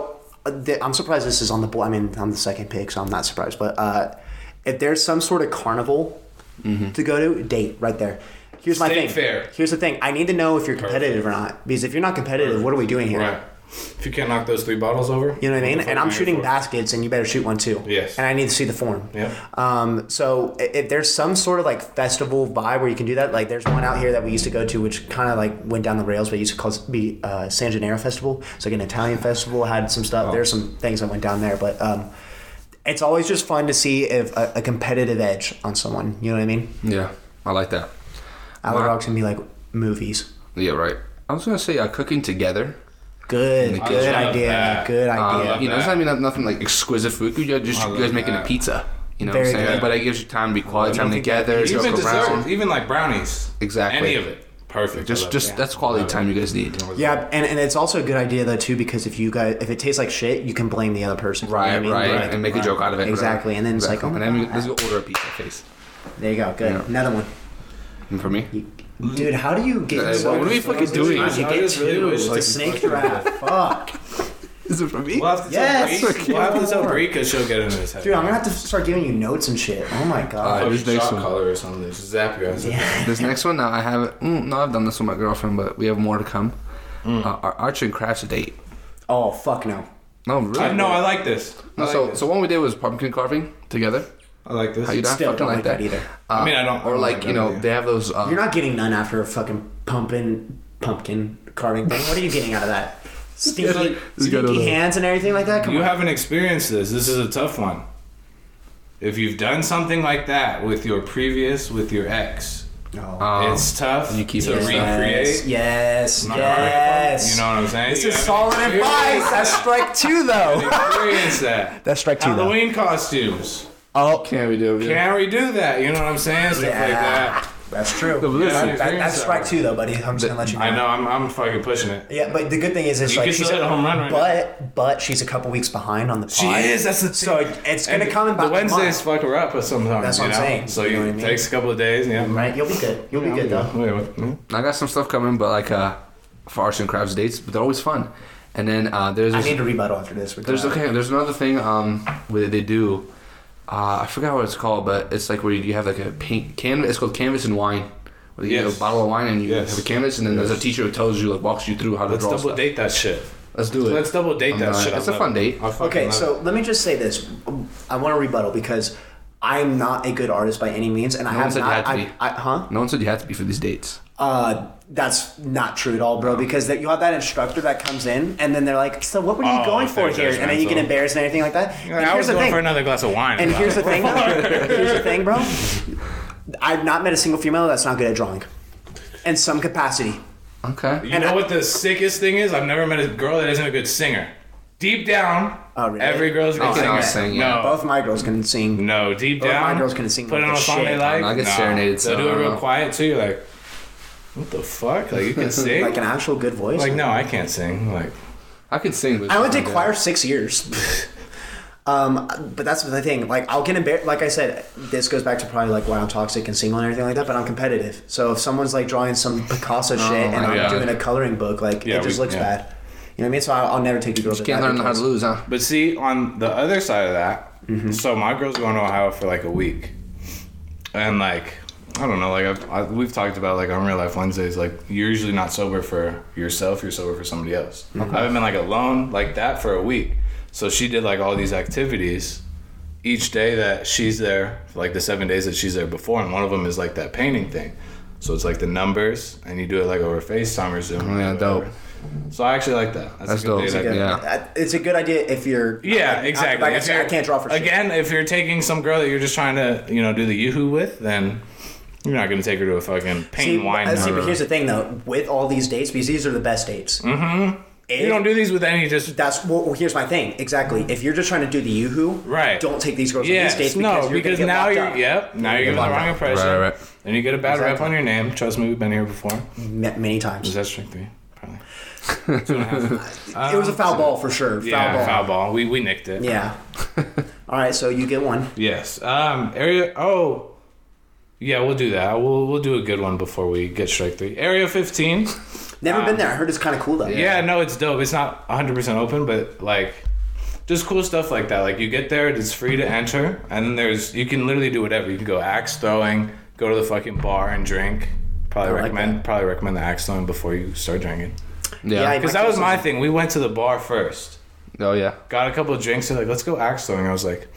I'm surprised this is on the board. I mean, I'm the second pick, so I'm not surprised. But if there's some sort of carnival to go to, date right there. Here's my State thing. fair. Here's the thing. I need to know if you're competitive or not. Because if you're not competitive, what are we doing here? Right. If you can't knock those 3 bottles over. You know what I mean? the fuck And I'm are you shooting for? baskets, and you better shoot one too. Yes. And I need to see the form. Yep. So if there's some sort of like festival vibe where you can do that, like there's one out here that we used to go to, which kind of like went down the rails, but it used to be San Gennaro Festival. It's like an Italian festival, had some stuff. There's some things that went down there, but it's always just fun to see if a competitive edge on someone. You know what I mean? Yeah, I like that. Allaroc's gonna be like movies. Yeah, right. I was gonna say cooking together. Good love idea. that. Good idea. love You know, it's that. not even nothing like exquisite food. You guys I you love guys making a that. pizza. You know Very what I'm saying? good. But it gives you time to be quality time together. Even joke desserts, around. even like brownies. Exactly. Any of it. Perfect. I love Just it. that's quality time you guys need. Yeah, and it's also a good idea though too, because if it tastes like shit, you can blame the other person. You know what I Right, mean? right, Like, and make a joke out of it. Exactly, and then it's like, Exactly. oh and my then let's God. go order a pizza face. There you go. Good. Yeah. Another one. And for me, Dude, how do you get? What are we fucking doing? How do you I get just really two? wish It's a to snake fucking- trap. Fuck. is it for me? We'll have to Yes. tell Bree. We'll have to tell More. Bree because she'll get into his head. Dude, I'm gonna have to start giving you notes and shit. Oh my god. Fucking this next shot one. color or something. Just zap your ass. Yeah. This next one, now I haven't. No, I've done this with my girlfriend, but we have more to come. Our arts and crafts date. Oh fuck no. No, really. No, I like this. I No, like so this. so one we did was pumpkin carving together. I like this. How you not Still fucking don't like like that? that either. I mean, I don't- Or like like you that know either. they have those. You're not getting none after a fucking pumpkin carving thing. What are you getting out of that? Stinky, This guy don't stinky know. hands and everything like that. Come You on. haven't experienced this. This is a tough one. If you've done something like that with your ex, No. it's tough you keep to it. recreate. Yes. Not Yes. You know what I'm saying? This You is haven't solid advice. experienced That's that. strike two, though. Experience that. That's strike two, though. Halloween costumes. Oh, Can't we do it? Can't redo that. You know what I'm saying? Stuff like that. That's true. listen. That's strike two, though, buddy. I'm just gonna let you know. I know. I'm fucking pushing it. Yeah, but the good thing is, it's You like can she's still hit a home run right but she's a couple weeks behind on the pod. She is. That's the So it's gonna And come in about the Wednesdays a month, fuck her up sometimes. That's what you I'm know? saying. So You know you what I mean? takes a couple of days. Yeah. right? You'll be good. You'll be good though. Wait, what? I got some stuff coming, but like for arts and crafts dates, but they're always fun. And then there's I this, need to rebuttal after this. there's another thing where they do. I forgot what it's called, but it's like where you have like a paint canvas. It's called canvas and wine. Where you get Yes. a bottle of wine and you Yes. have a canvas, and then there's a teacher who tells you, like, walks you through how to Let's draw double stuff. date that shit. Let's do it. Let's double date I'm that not- shit. it's I a love fun it. date. I fucking Okay, love so it. let me just say this. I want to rebuttal because I'm not a good artist by any means, and I No one have said you not. had to be. Huh? No one said you had to be for these dates. That's not true at all, bro. Because you have that instructor that comes in, and then they're like, "So what were you Oh, going for they're here?" And then you get judgmental. embarrassed and everything like that. Yeah, And I here's was the going thing. for another glass of wine. And here's the thing. Here's the thing, bro. I've not met a single female that's not good at drawing, in some capacity. Okay. You know what the sickest thing is? I've never met a girl that isn't a good singer. Deep down, Oh, really? every girl's a good Oh, singer. I'll sing, yeah. No, Both my girls can sing. no, deep Both down. my girls can sing Put like on the a song shit. they like. I get serenaded, They'll so do I it don't real know. quiet too. You're like, what the fuck? Like you can sing? Like an actual good voice. Like no, I can't sing. Like I could sing, but I only it's did not choir good. 6 years. But that's the thing. Like, I'll get embarrassed. Like I said, this goes back to probably like why I'm toxic and single and everything like that. But I'm competitive. So if someone's like drawing some Picasso shit and my I'm God. doing a coloring book, like Yeah, it just we- looks yeah. bad. You know what I mean? So I'll never take the girls. Can't learn how to lose, huh? But see, on the other side of that, Mm-hmm. so my girl's going to Ohio for like a week, and like I don't know, like we've talked about like on Real Life Wednesdays, like you're usually not sober for yourself, you're sober for somebody else. I haven't been like alone like that for a week, so she did like all these activities each day that she's there, like the 7 days that she's there before, and one of them is like that painting thing. So it's like the numbers, and you do it like over FaceTime or Zoom. Oh, yeah, or whatever. dope. So I actually like that. That's a good dope. date It's a idea. good- Yeah. It's a good idea if you're. Yeah, like, exactly. Like I If said, I you're- can't draw for shit. Again, if you're taking some girl that you're just trying to, you know, do the yoo-hoo with, then you're not going to take her to a fucking paint See, and wine. but night. here's the thing though. With all these dates, because these are the best dates. Mm-hmm. You don't do these with any just... That's well. Here's my thing. Exactly. If you're just trying to do the yoo-hoo, Right. Don't take these girls on Yes, these dates no, because because you're gonna now get you're... locked up. Yep, now you're giving the locked wrong up. impression. Right. And you get a bad rep Exactly. on your name. Trust me, we've been here before. Many times. Was that strike 3? Probably. 2.5. It was a foul ball for sure. Yeah, foul ball. We nicked it. Yeah. All right, so you get one. Yes. Area... Oh... Yeah, we'll do that. We'll do a good one before we get strike 3. Area 15. Never been there. I heard it's kind of cool though. Yeah, no, it's dope. It's not 100% open, but like just cool stuff like that. Like you get there, it's free to enter, and then you can literally do whatever. You can go axe throwing, go to the fucking bar and drink. Probably recommend the axe throwing before you start drinking. Yeah. Because that was my thing. We went to the bar first. Oh yeah. Got a couple of drinks. They're like, let's go axe throwing. I was like,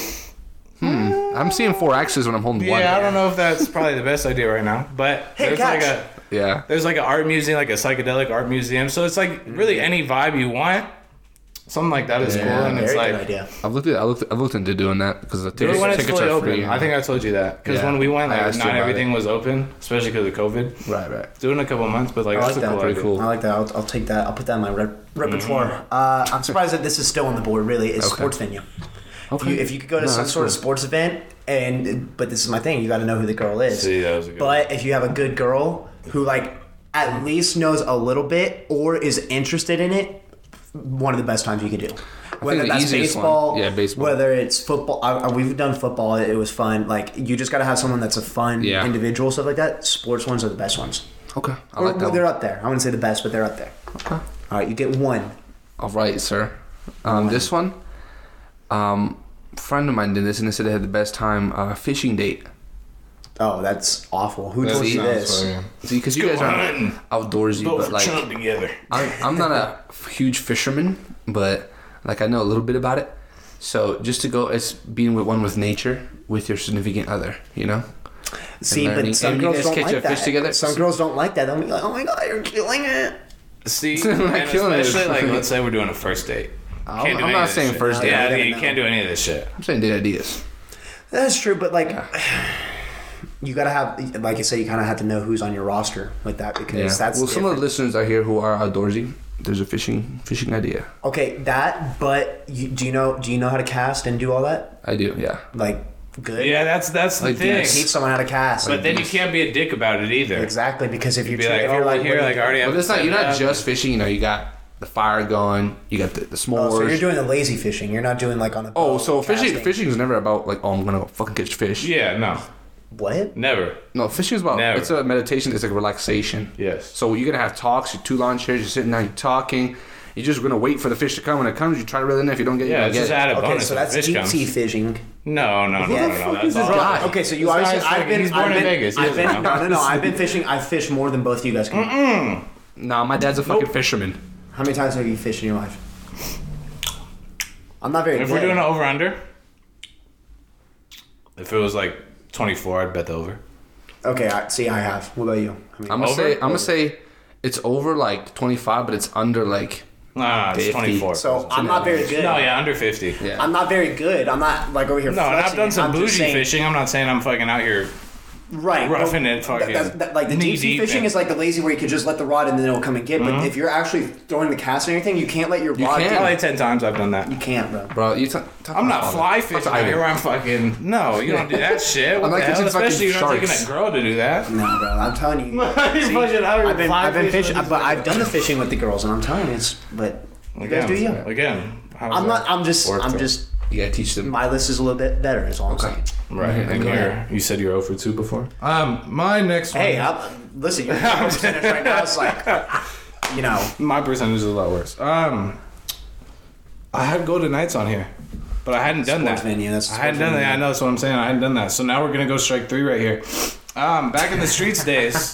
I'm seeing 4 axes when I'm holding one. yeah, I don't know if that's probably the best idea right now, but Hey, catch. there's like an art museum, like a psychedelic art museum. So it's like really any vibe you want. Something like that is cool, and Very it's good like idea. I've looked into doing that because the do it when it's tickets fully are open. free. I think I told you that because Yeah. when we went, I like asked you not about everything was open, especially because of COVID. Right. Do it in a couple of months, but like I that's like a that. cool Pretty idea. cool. I like that. I'll take that. I'll put that in my repertoire. I'm surprised that this is still on the board. Really, it's Okay. sports venue. Okay. If you could go to No, some that's sort of cool. sports event, but this is my thing. You got to know who the girl is. See, that was a good But if you have a good girl who like at least knows a little bit or is interested in it, one of the best times you could do. Whether the that's easiest one. baseball, Yeah, baseball. Whether it's football, we've done football. It was fun. Like you just got to have someone that's a fun Yeah. individual, stuff like that. Sports ones are the best ones. Okay. I Or, like that they're one. up there. I wouldn't say the best, but they're up there. Okay. All right, you get one. All right, sir. This one, friend of mine did this and they said they had the best time fishing date. Oh, that's awful. Who That told you sounds this? fucking- See, because you guys aren't outdoorsy, Go but for like chump together. I'm not a huge fisherman, but like I know a little bit about it. So just to go, it's being with nature with your significant other, you know. See, learning. but some And you girls guys don't catch like a fish that. together? Some girls don't like that. They'll be like, "Oh my god, you're killing it." See, I'm not and killing it. especially like let's say we're doing a first date. I'm Can't do not any of this saying shit. first date. Yeah, Yeah, you no. can't do any of this shit. I'm saying date ideas. That's true, but like, you gotta have, like I said, you kind of have to know who's on your roster like that because Yeah. that's Well, some of the different. listeners out here who are outdoorsy, there's a fishing idea. Okay, that. But do you know how to cast and do all that? I do, yeah. Like, good. Yeah, that's the Like, thing. Teach someone how to cast. But then you can't be a dick about it either. exactly, because if you're, Be like, if oh, you're we're here, what like I already have. But it's not. set You're it not up. just fishing. You know, you got the fire going. You got the s'mores. so you're doing the lazy fishing. You're not doing like on a Oh, boat so casting. fishing is never about like, oh, I'm gonna go fucking catch fish. Yeah, no, What? never. No, fishing is about. Never. It's a meditation. It's like relaxation. Yes. So you're gonna have talks. You're 2 lawn chairs. You're sitting down. You're talking. You're just gonna wait for the fish to come. When it comes, you try to reel it in. If you don't get it, Yeah, you it's don't just get it. added Okay, bonus. so when that's fish deep comes. sea fishing. No. the That's fuck is this all. guy? Okay, so you This obviously guy's fucking- he's born in Vegas. He I've been doesn't know. no. I've been fishing. I've fished more than both of you guys can. Nah, my dad's a fucking fisherman. How many times have you fished in your life? I'm not very If good. we're doing an over under, if it was like 24, I'd bet the over. Okay, I have. What about you? I mean, I'm gonna say it's over like 25, but it's under like. Nah, it's 50. 24. so I'm not very good. no, yeah, under 50. Yeah. I'm not very good. I'm not like over here. No, and I've flexing done it. some I'm just bougie saying- fishing. I'm not saying I'm fucking out here. Right, roughing but it fucking like the deep sea knee-deep fishing in. is like the lazy where you could just let the rod and then it'll come and get. But if you're actually throwing the cast and everything, you can't let your rod. can't. Probably 10 times I've done that. You can't, bro. Bro, you I'm not fly fishing out here where I'm fucking. No, you don't do that shit. What I'm the like hell? catching fucking Especially you're not taking sharks. a girl to do that. No, bro. I'm telling you. You're fucking out here I've been fishing. fishing, but I've done the fishing with the girls, and I'm telling you, it's. But you guys do you. Again. how's I'm that not. I'm just. worth I'm it? just. You gotta teach them. My list is a little bit better. Is all I'm saying. Right. Okay, And go you said you're 0 for 2 before? My next one. Hey, listen. Your percentage right now is like. You know. My percentage is a lot worse. I had Golden Knights on here, but I hadn't done Sports that. venue, that's I hadn't done that. I know that's what I'm saying. I hadn't done that. So now we're gonna go strike 3 right here. Back in the streets days.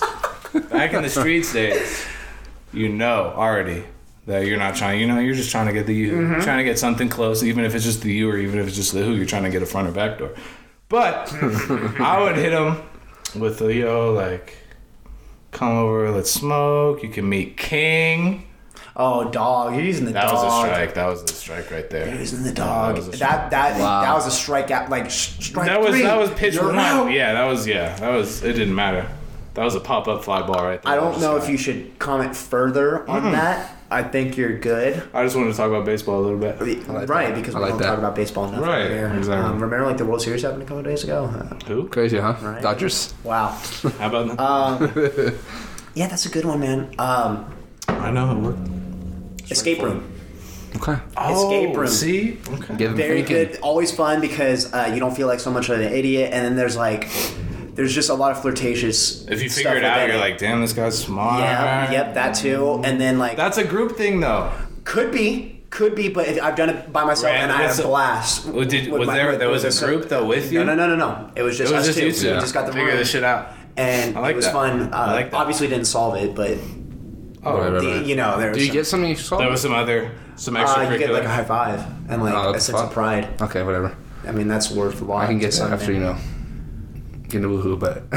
You know already that you're not trying. You know, you're just trying to get the you, trying to get something close, even if it's just the you or even if it's just the who. You're trying to get a front or back door. But I would hit them with the like, come over, let's smoke. You can meet King. Oh, dog! You're using the That dog. was a strike. That was the strike right there. You're using the dog. was a That Wow. was a strikeout. Like strike That was 3. pitch You're 1. out. Yeah, that was. It didn't matter. That was a pop up fly ball right there. I don't know if you should comment further on that. I think you're good. I just wanted to talk about baseball a little bit. Right, because we I like don't that. talk about baseball enough Right, here. exactly. Remember like the World Series happened a couple of days ago? Who? Crazy, huh? Right. Dodgers. Wow. How about that? Yeah, that's a good one, man. I know it worked. Escape room. Okay. Escape room. See? Okay. Get them Very thinking. good. Always fun because you don't feel like so much of an idiot. And then there's just a lot of flirtatious. If you stuff figure it out, within you're like, damn, this guy's smart. yeah, yep, that too. And then like That's a group thing, though. could be. Could be, but I've done it by myself and I had a blast. Was a group though with you? No. It was just us two. You two. We just got the figure room. this shit out. And it was fun. I like that. Obviously didn't solve it, but Right. you know, there was Do you get something you saw? There was some extracurricular. you get like a high five and like a that's sense fun. of pride. Okay, whatever. I mean, that's worth a lot. I can get some to after, them. get a woohoo, but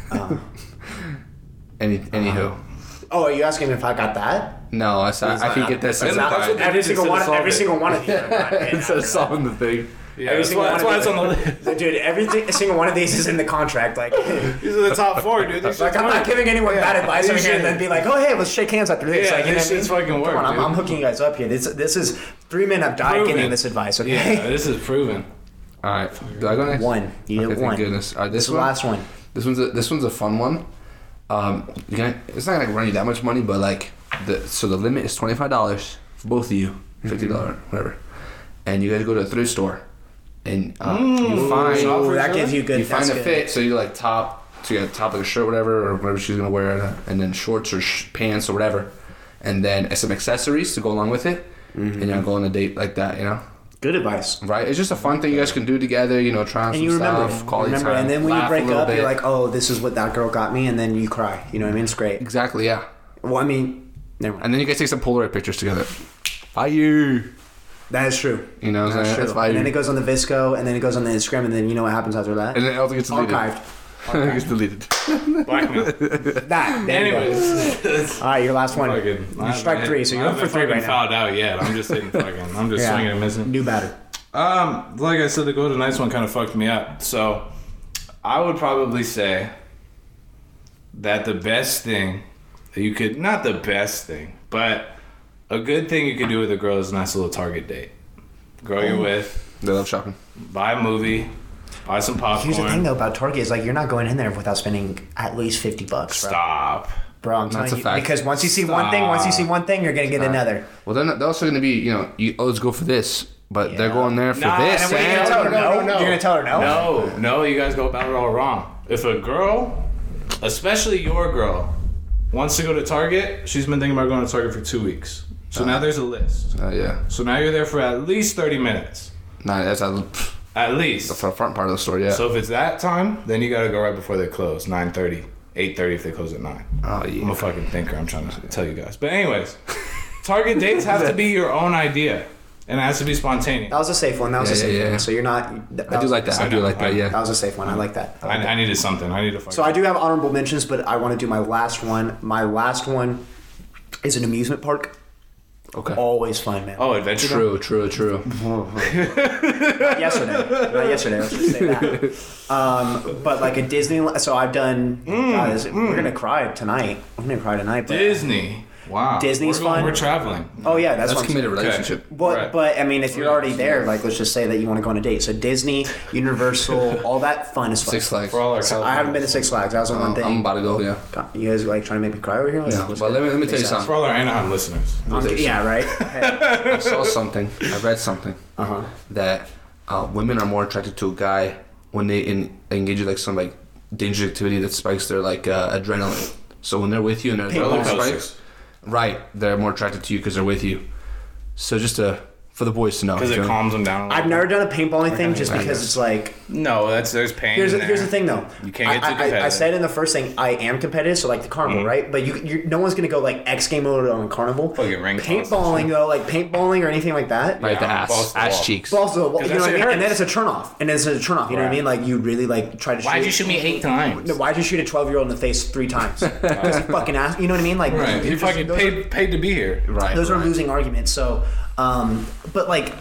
anywho. Oh, are you asking if I got that? No, I can get that sense of That's pride. what every single one. Every single one of these. Instead of solving the thing. Yeah, that's why it's on the list. Dude, every single one of these is in the contract. Like, These are the top 4, dude. like I'm not giving anyone bad advice over here and then be like, oh, hey, let's shake hands after this. Yeah, like, you know this what I mean? shit's fucking work, Come on, dude. I'm hooking you guys up here. This is 3 men have died Proven. getting this advice. Okay. Yeah, this is proven. All right. Do I go next? One. You Okay, get thank one. goodness. All right, This is the last one. This one's a fun one. It's not gonna run you that much money, but like the limit is $25 for both of you, $50 whatever, and you guys go to a thrift store, and you find Oh, that gives you good. you find that's a good. fit. So you like so you got top of a shirt, whatever, or whatever she's gonna wear, and then shorts or pants or whatever, and then some accessories to go along with it, and you're go on a date like that, Good advice. Right? It's just a fun thing you guys can do together, try on And some you remember, stuff, quality time, and then when you laugh a break little up, bit. you're like, oh, this is what that girl got me, and then you cry. You know what I mean? It's great. Exactly, yeah. Well, I mean, never mind. And then you guys take some Polaroid pictures together. Fire! That is true. You know what I'm That's saying? true. That's fire. And then it goes on the Visco, and then it goes on the Instagram, and then you know what happens after that? And then it also gets deleted. Archived. It gets deleted. Blackmail. That. There you go. Anyways. All right, your last one. Fucking, You strike 3, so you're up for 3 right now. fouled out yet. I'm just hitting fucking. I'm just swinging and missing. New batter. Like I said, the go to nice one kind of fucked me up. So, I would probably say that the best thing that you could, not the best thing, but a good thing you could do with a girl is a nice little Target date. Girl you're with, They love shopping. buy a movie, buy some popcorn. Here's the thing though about Target is like you're not going in there without spending at least $50, bro. Stop. Bro, I'm telling That's a you, fact. because once you see one thing, you're gonna get another. Well, they're also going to be, let's go for this. But they're Yeah. going there for Nah, this. and what are you and- gonna tell her? No. You're gonna tell her no. No, you guys go about it all wrong. If a girl, especially your girl, wants to go to Target, she's been thinking about going to Target for 2 weeks. So now there's a list. Yeah. So now you're there for at least 30 minutes. Nah, that's the At least. front part of the store, yeah. So if it's that time, then you gotta go right before they close. 9:30, 8:30 if they close at 9. Oh, I'm yeah. a fucking thinker. I'm trying to tell you guys. But anyways, Target dates have to be your own idea. And it has to be spontaneous. That was a safe one. That was a Yeah, safe yeah, one. yeah. So you're not. I do like that. I do like that, yeah. That was a safe one. I like that. I needed something. I need to fucking... So I do have honorable mentions, but I want to do my last one. My last one is an amusement park. Okay. Always fun, man. Oh, Adventure True. Not yesterday. Let's just say that. But like a Disney. So I've done. Guys, we're gonna cry tonight. I'm gonna cry tonight. But, Disney. Wow. Disney's We're fun. traveling. Oh yeah, that's That's what I'm committed saying. relationship. But Right. but I mean, if you're already there, like let's just say that you want to go on a date. So Disney, Universal, all that fun is fun. Six Flags. For all our I haven't been to Six Flags. That was the one thing. I'm about to go, yeah. You guys like trying to make me cry over here? Like, Yeah, what's but good? let me tell you For something. all our Anaheim listeners. Yeah, right. Hey. I saw something. I read something that women are more attracted to a guy when they engage in like some like dangerous activity that spikes their like adrenaline. So when they're with you and their adrenaline Roller spikes, coasters. right, they're more attracted to you because they're with you. So just for the boys to know. Because you it know? calms them down a little I've never done a paintballing thing just I because guess. it's like. No, there's pain Here's in the there. thing though. You can't get too I competitive. said in the first thing I am competitive, so like the carnival, right? But no one's gonna go like X game mode on a carnival. Fucking ring toss and Paintballing though, like paintballing or anything like that. Right, the Yeah, balls ass to the wall. cheeks. Balls to the wall, you that know what I shit mean? And then hurts. it's a turn off. And then it's a turn off. You know what I Right. mean? Like you really like try to. Why'd you shoot me 8 times? No, why'd you shoot a 12-year-old in the face 3 times? Because he fucking asked. You know what I mean? Like Right. You those- fucking those are- paid to be here. Right. Those are right. losing arguments. So, but like.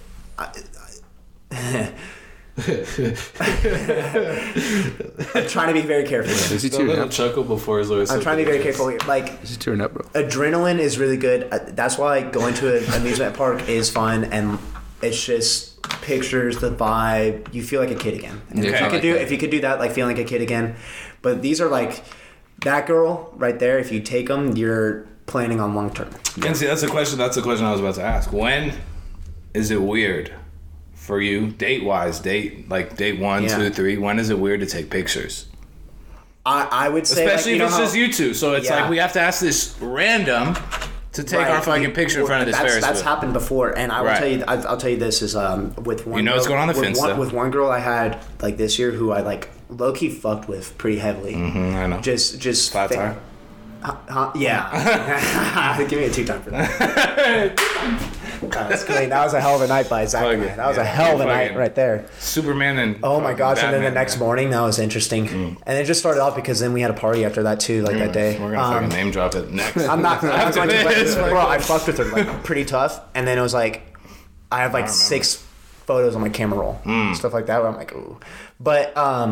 I'm trying to be very careful here. Is he A tearing little up? chuckle before his lawyer I'm trying to be very careful here. Like, Is he tearing up, bro? adrenaline is really good. That's why going to an amusement park is fun, and it's just pictures, the vibe. You feel like a kid again. And Yeah, if I you could like do that. if you could do that, like feeling like a kid again. But these are like that girl right there. If you take them, you're planning on long term. And see, that's the question I was about to ask. When is it weird for you, date 1, Yeah. 2, 3? When is it weird to take pictures? I would say, Especially like, if it's just you two. So it's Yeah. like we have to ask this random to take our fucking picture in front of this Ferris That's wheel. happened before, and I will Right. tell you. I'll tell you this is with one. You know girl, what's going on the with Finsta. with one girl I had like this year who I like low key fucked with pretty heavily. I know. Just Flat tire. Yeah. Give me a 2 time for that. That's great. That was a hell of a night by Zach. Fuck it. That was a Yeah, hell of a fucking- night right there. Superman and Oh my gosh! And then the Batman, next man. morning, that was interesting. And it just started off because then we had a party after that too, like that day. We're gonna fucking name drop it next. I'm not After going to, this, bro. I fucked with her like pretty tough, and then it was like I have like 6 photos on my camera roll, stuff like that. Where I'm like, ooh. But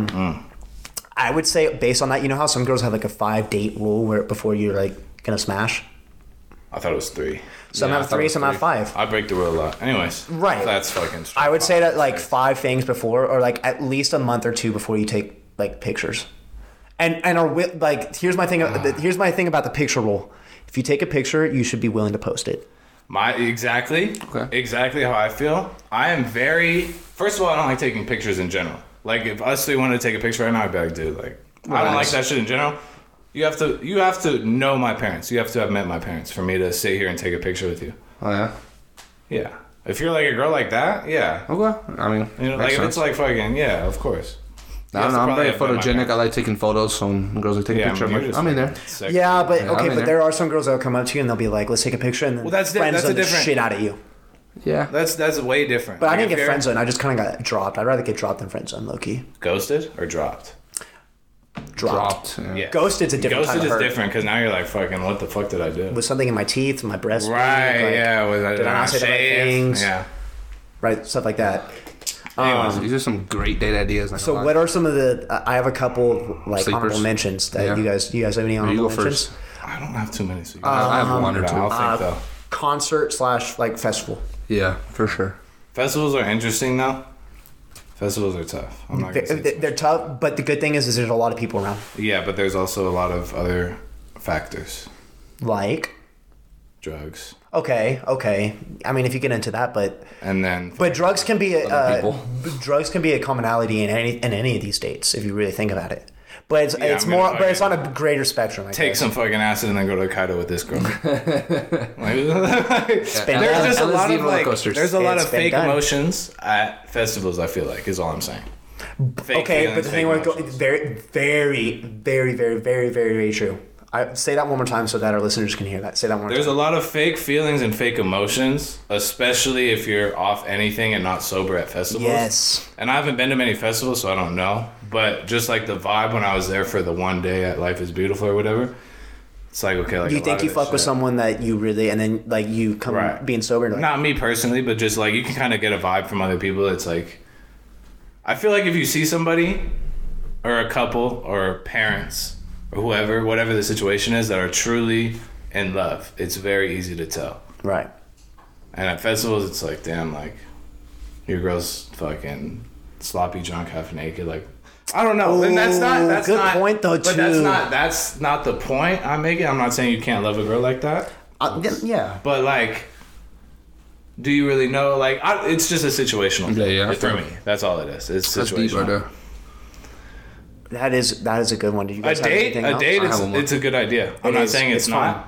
I would say based on that, you know how some girls have like a 5-date rule where before you're like gonna smash. I thought it was 3. Some Yeah, I have thought it 3, was some have 3. 5. I break the rule a lot. Anyways, Right. That's fucking. I would say that like 5 things before, or like at least a month or 2 before you take like pictures. And like here's my thing. Here's my thing about the picture rule. If you take a picture, you should be willing to post it. Exactly how I feel. I am very. First of all, I don't like taking pictures in general. Like if us 3 wanted to take a picture right now, I'd be like, dude, like I don't like that shit in general. You have to know my parents. You have to have met my parents for me to sit here and take a picture with you. Oh yeah. Yeah. If you're like a girl like that, yeah. Okay. I mean, You know, like makes if sense. it's like fucking, yeah, of course. I don't know. I'm very photogenic. I like taking photos. So when girls like take a picture, I'm in there. Yeah, but Yeah, okay, I'm in but there. there are some girls that'll come up to you and they'll be like, "Let's take a picture," and then Well, that's friend a zone the different- shit out of you. Yeah. That's way different. But I Like, didn't if get you're friend zone. I just kind of got dropped. I'd rather get dropped than friend zone, low key. Ghosted or dropped? Dropped. Yeah. Ghosted's a different Ghosted type of is hurt. different because now you're like, fucking, what the fuck did I do? With something in my teeth, my breast. Right, like, yeah. Did I not say the right things? Yeah. Right, stuff like that. Anyways, These are some great date ideas. not So gonna what lie. are some of the? I have a couple like Sleepers? honorable mentions that Yeah. you guys have any You honorable go mentions? first. I don't have too many. So you I have one or two. I'll think though. Concert / like festival. Yeah, for sure. Festivals are interesting though. Festivals are tough. I'm not gonna say too They're tough, but the good thing is there's a lot of people around. much. Yeah, but there's also a lot of other factors. Like, Drugs. okay. I mean, if you get into that, but drugs can be Other people. drugs can be a commonality in any of these states if you really think about it. But it's Yeah, it's I'm gonna more, but it's on fucking a greater spectrum. I Take guess. some fucking acid and then go to Kaido with this girl. been There's done. just a lot LSD of roller like, coasters. there's a lot It's of been fake done. emotions at festivals. I feel like is all I'm saying. Fake Okay, feelings, but the thing fake with it's emotions. very, very, very, very, very, very, very true. I say that one more time so that our listeners can hear that. Say that one more There's time. a lot of fake feelings and fake emotions, especially if you're off anything and not sober at festivals. Yes. And I haven't been to many festivals, so I don't know. But just like the vibe when I was there for the one day at Life is Beautiful or whatever, it's like, okay, like You a lot think of you this fuck with shit. someone that you really, and then like you come Right. being sober, and like, Not me personally, but just like you can kind of get a vibe from other people. It's like, I feel like if you see somebody or a couple or parents or whoever, whatever the situation is, that are truly in love, it's very easy to tell. right. And at festivals, it's like, damn, like your girl's fucking sloppy drunk, half naked, like. I don't know. And that's good not point, though, But too. that's not the point I'm making. I'm not saying you can't love a girl like that. Yeah. But like, do you really know? Like, it's just a situational thing Yeah, for me. That's all it is. It's That's deep right situational. there. That is a good one. Do you A guys have date, anything a else? date, I have one more. it's a good idea. I'm It not is. saying it's It's not,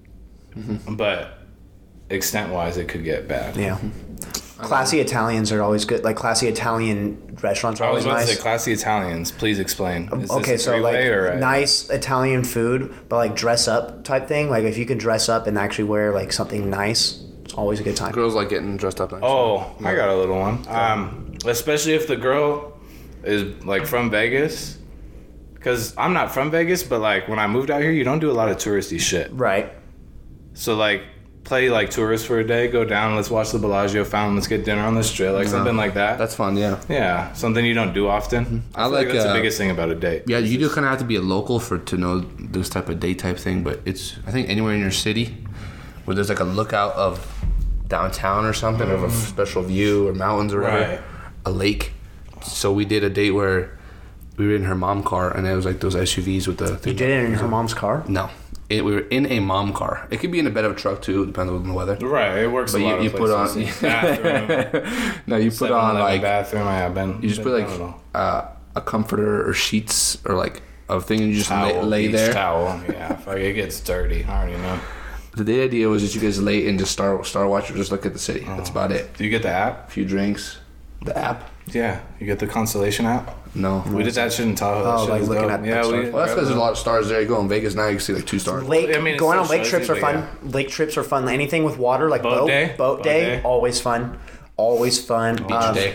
but extent wise, it could get bad. Yeah. Classy Italians are always good. Like classy Italian restaurants are I was always about nice. to say classy Italians. Please explain. Is Okay, this a so like three-way or a- nice Italian food, but like dress up type thing. Like if you can dress up and actually wear like something nice, it's always a good time. Girls like getting dressed up. Oh, I got a little one. Especially if the girl is like from Vegas. Because I'm not from Vegas, but like when I moved out here, you don't do a lot of touristy shit. Right. So like play like tourists for a day, go down, let's watch the Bellagio fountain, let's get dinner on the strip, like something like that. That's fun. Yeah. Yeah, something you don't do often. I feel like, that's the uh, biggest thing about a date. Yeah, you do kind of have to be a local to know this type of date type thing. But it's I think anywhere in your city where there's like a lookout of downtown or something, of a special view or mountains or whatever, Right. a lake. So we did a date where we were in her mom car, and it was like those SUVs with the thing. You did it in her mom's car? No, we were in a mom car. It could be in a bed of a truck too, depending on the weather. Right, it works But a lot you of put on places. Bathroom, no, you put on 7-Eleven like bathroom. Yeah, I've been. you just put like a comforter or sheets or like a thing, and you just towel, lay beach there. Towel. Yeah, fuck, it gets dirty. I already know. The idea was that you guys late and just Star Watch or just look at the city. That's about it. Do you get the app? A few drinks. The app? Yeah, you get the Constellation app. No. We did that shit in Tahoe. Oh, That shit like was looking dope. at yeah, stars. we. Well, that's because there's a lot of stars there. You go in Vegas now, you can see like 2 stars. Lake, I mean, it going on still lake shows trips you, are but fun. Lake trips are fun. Anything with water, like Boat day? boat day, always fun. Always fun. Beach day.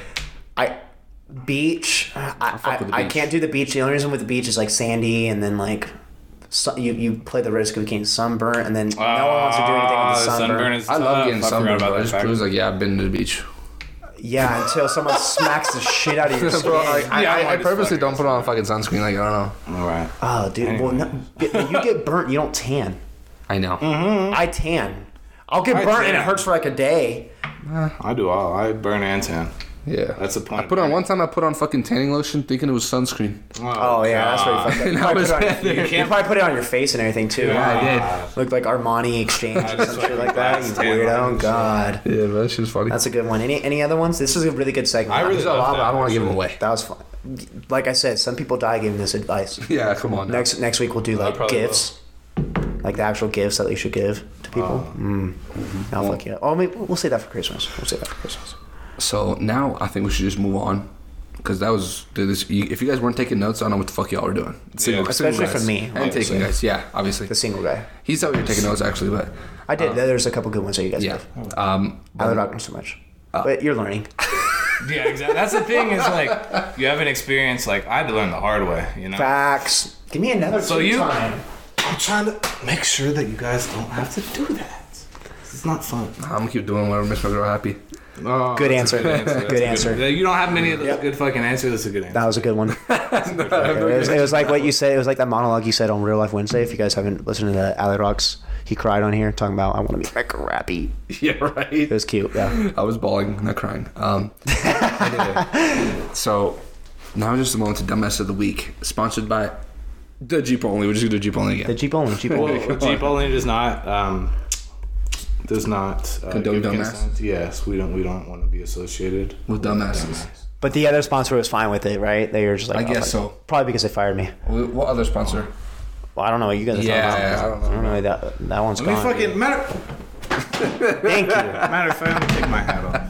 Beach. fuck with the I beach. can't do the beach. The only reason with the beach is like sandy, and then like you play the risk of getting sunburnt, and then no one wants to do anything with the sunburn. Is I love tough. getting I forgot sunburned, about bro. I that just fact. proves like, yeah, I've been to the beach. Yeah, until someone smacks the shit out of your skin. Bro, I just purposely fucking don't put on fucking sunscreen. Like, I don't know. All right. Oh, dude. Well, no, you get burnt. You don't tan. I know. I tan. I'll get I burnt and tan. it hurts for like a day. I do all. I burn and tan. Yeah. That's the point. I put on one time. I put on fucking tanning lotion, thinking it was sunscreen. Oh yeah, that's where you fucked up. You And I probably was put it on- there. you probably put it on your face and everything too. I Looked like Armani Exchange or just some shit fucking like that. You glass tan weirdo. lines. God. Yeah, man, that shit was funny. That's a good one. Any other ones? This is a really good segment. I really There's a lot, love but I that. don't want to give them away. That was fun. Like I said, some people die giving this advice. Yeah, come on. now. Next week we'll do like probably gifts, like the actual gifts that you should give to people. I'll fuck you up. Oh, maybe we'll say that for Christmas. So now I think we should just move on. Because that was, if you guys weren't taking notes, I don't know what the fuck y'all were doing. Especially guys. for me, And taking guys, yeah, obviously. The single guy. He's out here taking notes actually, but I did. There's a couple good ones that you guys yeah. gave. I don't know so much, but you're learning. Yeah, exactly. That's the thing is like you have an experience. Like I had to learn the hard way. You know. Facts. Give me another. So you- time. I'm trying to make sure that you guys don't have to do that. It's not fun. I'm going to keep doing whatever makes my girl happy. Oh, Good that's a answer. That's Good a answer. You don't have many of those good fucking answers. That's a good answer. That was a good one. It was like what you said. It was like that monologue you said on Real Life Wednesday. If you guys haven't listened to that, Ali Rocks, he cried on here talking about I want to be like rappy. Yeah, right. It was cute. Yeah. I was bawling, not crying. Anyway, so now just a moment to Dumbass of the Week, sponsored by the Jeep Only. We're just gonna do Jeep Only The again. Jeep only. Jeep only. Well, Jeep only does not Condone give dumbass? consent. Yes, we don't want to be associated With dumbasses. But the other sponsor was fine with it, right? They were just like, I guess fuck so. it. Probably because they fired me. What other sponsor? Well, I don't know what you guys are Yeah, talking about. I don't know. That one's Let me gone. fucking matter. Thank you. Matter of fact, let me take my hat off.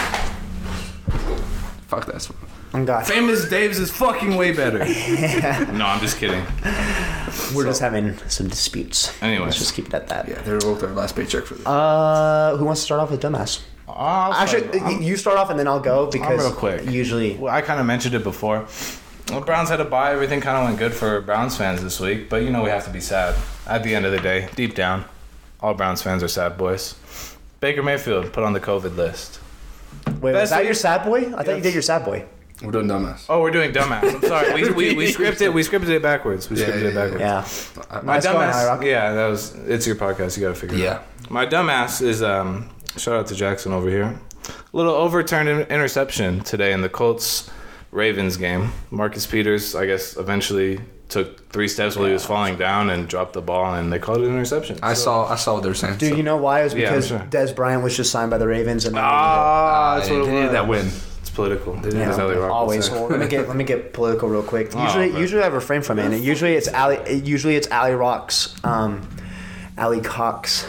Fuck that. Oh, God. Famous Dave's is fucking way better. No, I'm just kidding. We're just having some disputes. Anyways. Let's just keep it at that. Yeah, they revoked our last paycheck for this. Who wants to start off with dumbass? Actually, you start off and then I'll go because real quick. usually Well, I kind of mentioned it before. Well, Browns had a bye. Everything kind of went good for Browns fans this week. But, we have to be sad. At the end of the day, deep down, all Browns fans are sad boys. Baker Mayfield put on the COVID list. wait, was Best that thing- your sad boy? I thought you did your sad boy. We're doing Dumbass. Oh, we're doing dumbass. I'm sorry. We scripted it backwards. We scripted it backwards. Yeah. My Nice going, dumbass. Hi-Rock. Yeah, it's your podcast. You got to figure it Yeah. out. My dumbass is shout out to Jackson over here. A little overturned interception today in the Colts Ravens game. Marcus Peters, I guess, eventually took 3 steps while he was falling down and dropped the ball, and they called it an interception. I saw what they were saying. Dude, you know why? It was Yeah, because sure. Des Bryant was just signed by the Ravens and That's what it they needed was. that win. It's political. yeah, As Ellie Rock would always. say. Well, let me get political real quick. Oh, Usually I refrain from it. And usually it's Ali Rock's Ali Cox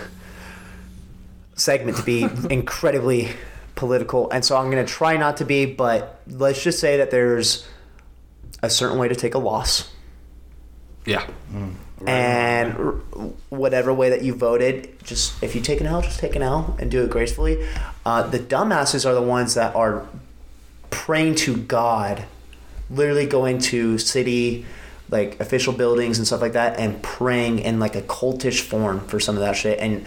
segment to be incredibly political, and so I'm gonna try not to be. But let's just say that there's a certain way to take a loss. Yeah. And whatever way that you voted, just if you take an L, just take an L and do it gracefully. The dumbasses are the ones that are praying to God, literally going to city, like official buildings and stuff like that, and praying in like a cultish form for some of that shit. And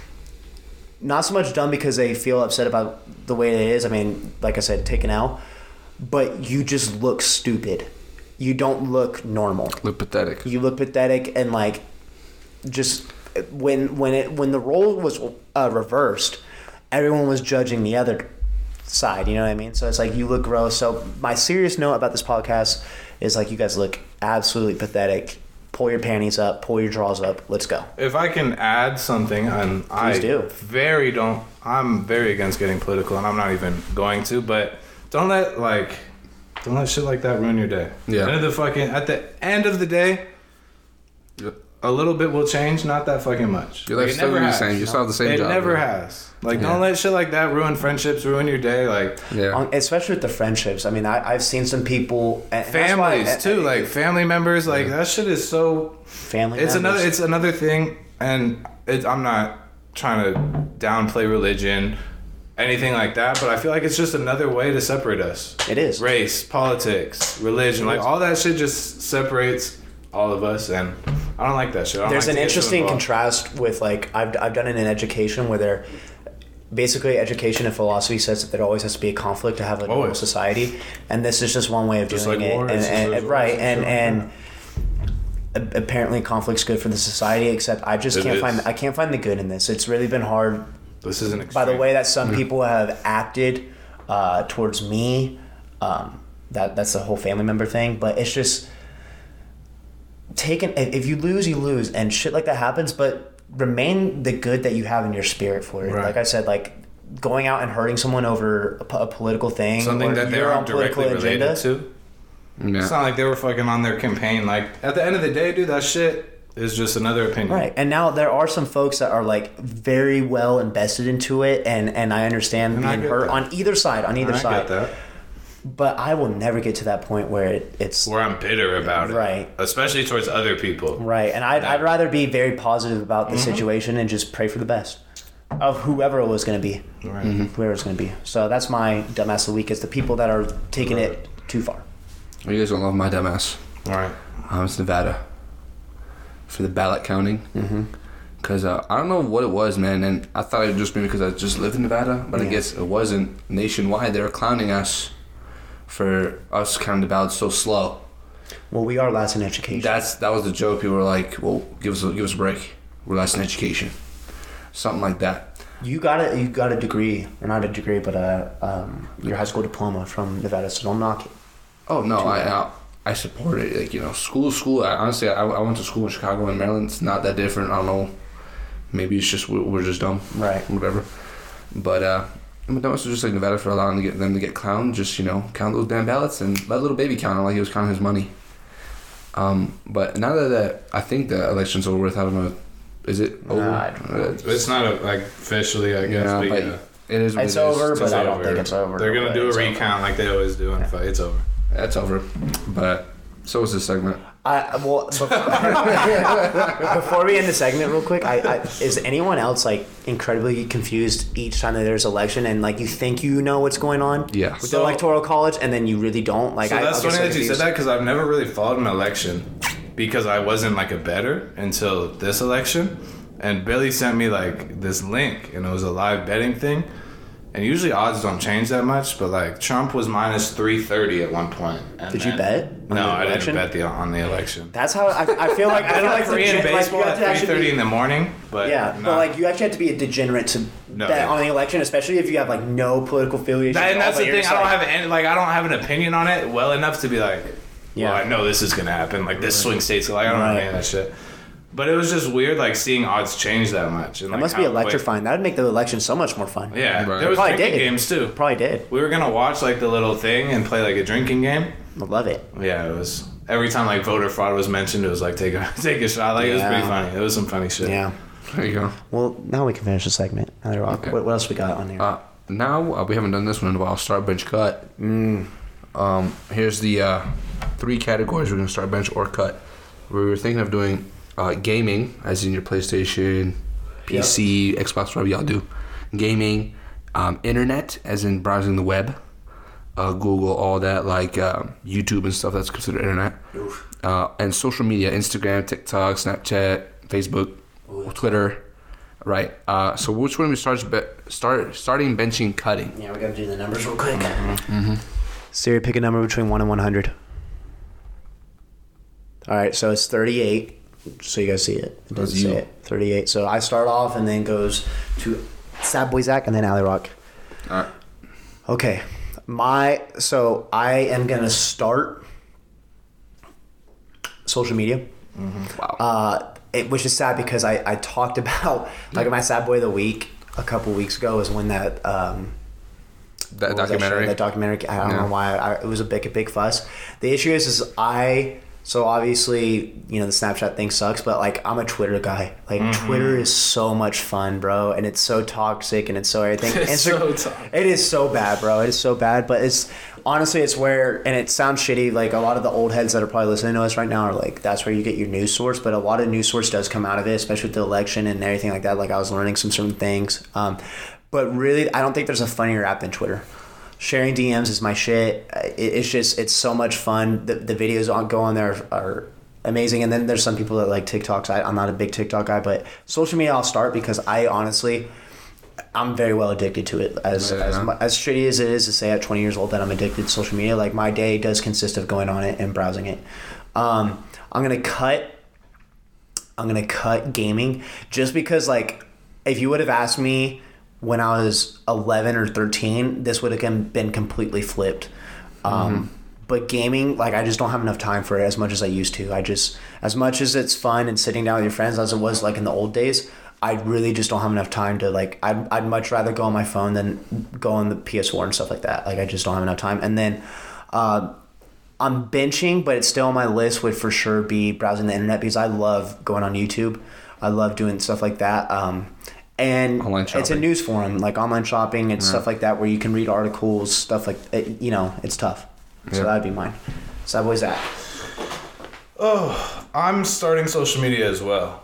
not so much dumb because they feel upset about the way it is. I mean, like I said, take an L, but you just look stupid. You don't look normal. Look pathetic. You look pathetic, and like just when the role was reversed, everyone was judging the other side. You know what I mean? So it's like you look gross. So my serious note about this podcast is like you guys look absolutely pathetic. Pull your panties up. Pull your drawers up. Let's go. If I can add something, and Please do. I'm very against getting political, and I'm not even going to, but don't let shit like that ruin your day. Yeah. At the end of the day, a little bit will change, not that fucking much. You're like it still never the has. same. You still have the same It job. never bro. has. Like, Yeah. don't let shit like that ruin friendships, ruin your day. Like, Yeah. Especially with the friendships. I mean, I've seen some people and that's why- families too, like family members. Like that shit is so. family. It's members. another. It's another thing, and I'm not trying to downplay religion, anything like that. But I feel like it's just another way to separate us. It is. Race, politics, religion, like all that shit just separates all of us, and I don't like that shit. I don't There's like an to get too interesting involved. contrast with like I've done it in education where they're basically education and philosophy says that there always has to be a conflict to have a normal Always. society, and this is just one way of Just doing like it. war, it's just and there's right, wars and and apparently conflict's good for the society. Except I just It can't is. find the good in this. It's really been hard This is an by extreme. the way that some people have acted towards me. That's the whole family member thing, but it's just taken. If you lose, you lose, and shit like that happens. But remain the good that you have in your spirit for it. Right. Like I said, like going out and hurting someone over a political thing, something or that they your own aren't directly related to. Yeah. It's not like they were fucking on their campaign. Like at the end of the day, dude, that shit is just another opinion. Right, and now there are some folks that are like very well invested into it, and I understand And I being get hurt that. on either side. On either I side, get that. but I will never get to that point where it's Where I'm bitter about it. Right. Especially towards other people. right. And I'd rather be very positive about the situation and just pray for the best of whoever it was going to be, Right. whoever it's going to be. So that's my dumbass of the week is the people that are taking it too far. You guys don't love my dumbass. All right. It's Nevada for the ballot counting. Because I don't know what it was, man, and I thought it would just be because I just lived in Nevada, but I Yeah. guess it wasn't. Nationwide, they were clowning us for us counting the ballots so slow. Well, we are last in education. That was the joke. People were like, "Well, give us a break. We're last in education," something like that. You got a degree, or not a degree, but your high school diploma from Nevada. So don't knock it. Oh no, I support it. Like, you know, school. Honestly, I went to school in Chicago and Maryland. It's not that different. I don't know. Maybe it's just we're just dumb, Right. Whatever. But that was just like Nevada for allowing them to get clowned. Just, you know, count those damn ballots and let little baby count it like he was counting his money. But now that I think the election's over with, I don't know. Is it over? I don't know. It's not like officially, I guess. Yeah, but but yeah. it is. What It's it is. over, It's but I don't over. think it's over. They're gonna But do a it's over. recount like they always do, and it's over. That's over. But so is this segment. Before we end the segment, real quick, is anyone else like incredibly confused each time that there's election and like you think you know what's going on? Yeah. With the So- electoral college, and then you really don't. Like, So that's I'll get funny so that you said confused. that because I've never really followed an election because I wasn't like a bettor until this election. And Billy sent me like this link and it was a live betting thing. And usually odds don't change that much, but like Trump was minus 330 at one point. And Did you then- bet on No, the I didn't election? bet on the election. That's how I feel like. I feel like Korean baseball you at have to actually 3:30 be- in the morning, but Yeah, not- but like you actually have to be a degenerate to No, bet yeah. on the election, especially if you have like no political affiliation. and that's but the you're thing. just I don't like- have any, I don't have an opinion on it well enough to be like, Yeah. well, I know this is gonna happen. Like this swing state's like I don't know Right. any of that shit. But it was just weird, like seeing odds change that much. And, That like, must be how quick- electrifying. That would make the election so much more fun. Yeah, Right. there was Probably drinking did. games too. Probably did. We were gonna watch like the little thing and play like a drinking game. I love it. Yeah, it was every time like voter fraud was mentioned, it was like take a take a shot. Like it was Yeah. pretty funny. It was some funny shit. Yeah. There you go. Well, now we can finish the segment. Okay. What else we got on here? Now we haven't done this one in a while. Start, bench, cut. Here's the 3 categories we're gonna start, bench, or cut. We were thinking of doing gaming, as in your PlayStation, PC, Xbox, whatever y'all do. Gaming, internet, as in browsing the web, Google, all that, like YouTube and stuff. That's considered internet. And social media: Instagram, TikTok, Snapchat, Facebook, Twitter. Right. So which one we starting benching, cutting? Yeah, we gotta do the numbers real quick. Siri, pick a number between 1 and 100. All right, so it's 38. So you guys see it. It That's doesn't say you. it. 38. So I start off and then goes to Sad Boy Zach and then Alley Rock. All right. Okay. So I am gonna start social media. Wow. Which is sad because I talked about like my sad boy of the week a couple weeks ago is when that That what was documentary. that documentary. I don't Yeah. know why it was a big fuss. The issue is I So obviously, you know, the Snapchat thing sucks, but like I'm a Twitter guy. Like Twitter is so much fun, bro, and it's so toxic and it's so everything. It's so toxic. It is so bad, bro. It is so bad, but it's honestly it's where, and it sounds shitty, like a lot of the old heads that are probably listening to us right now are like, that's where you get your news source, but a lot of news source does come out of it, especially with the election and everything like that. Like I was learning some certain things. But really, I don't think there's a funnier app than Twitter. Sharing DMs is my shit. It's so much fun. The videos go on there are amazing. And then there's some people that like TikToks. I'm not a big TikTok guy, but social media I'll start because I'm very well addicted to it. As shitty as it is to say at 20 years old that I'm addicted to social media, like my day does consist of going on it and browsing it. I'm gonna cut gaming just because, like, if you would have asked me when I was 11 or 13, this would have been completely flipped. But gaming, like, I just don't have enough time for it as much as I used to. As much as it's fun and sitting down with your friends as it was like in the old days, I really just don't have enough time to, like, I'd much rather go on my phone than go on the PS4 and stuff like that. Like, I just don't have enough time. And then I'm benching, but it's still on my list, would for sure be browsing the internet because I love going on YouTube. I love doing stuff like that. And it's a news forum, like online shopping and stuff like that, where you can read articles, stuff like, you know, it's tough. So that'd be mine. So what's that? Oh, I'm starting social media as well.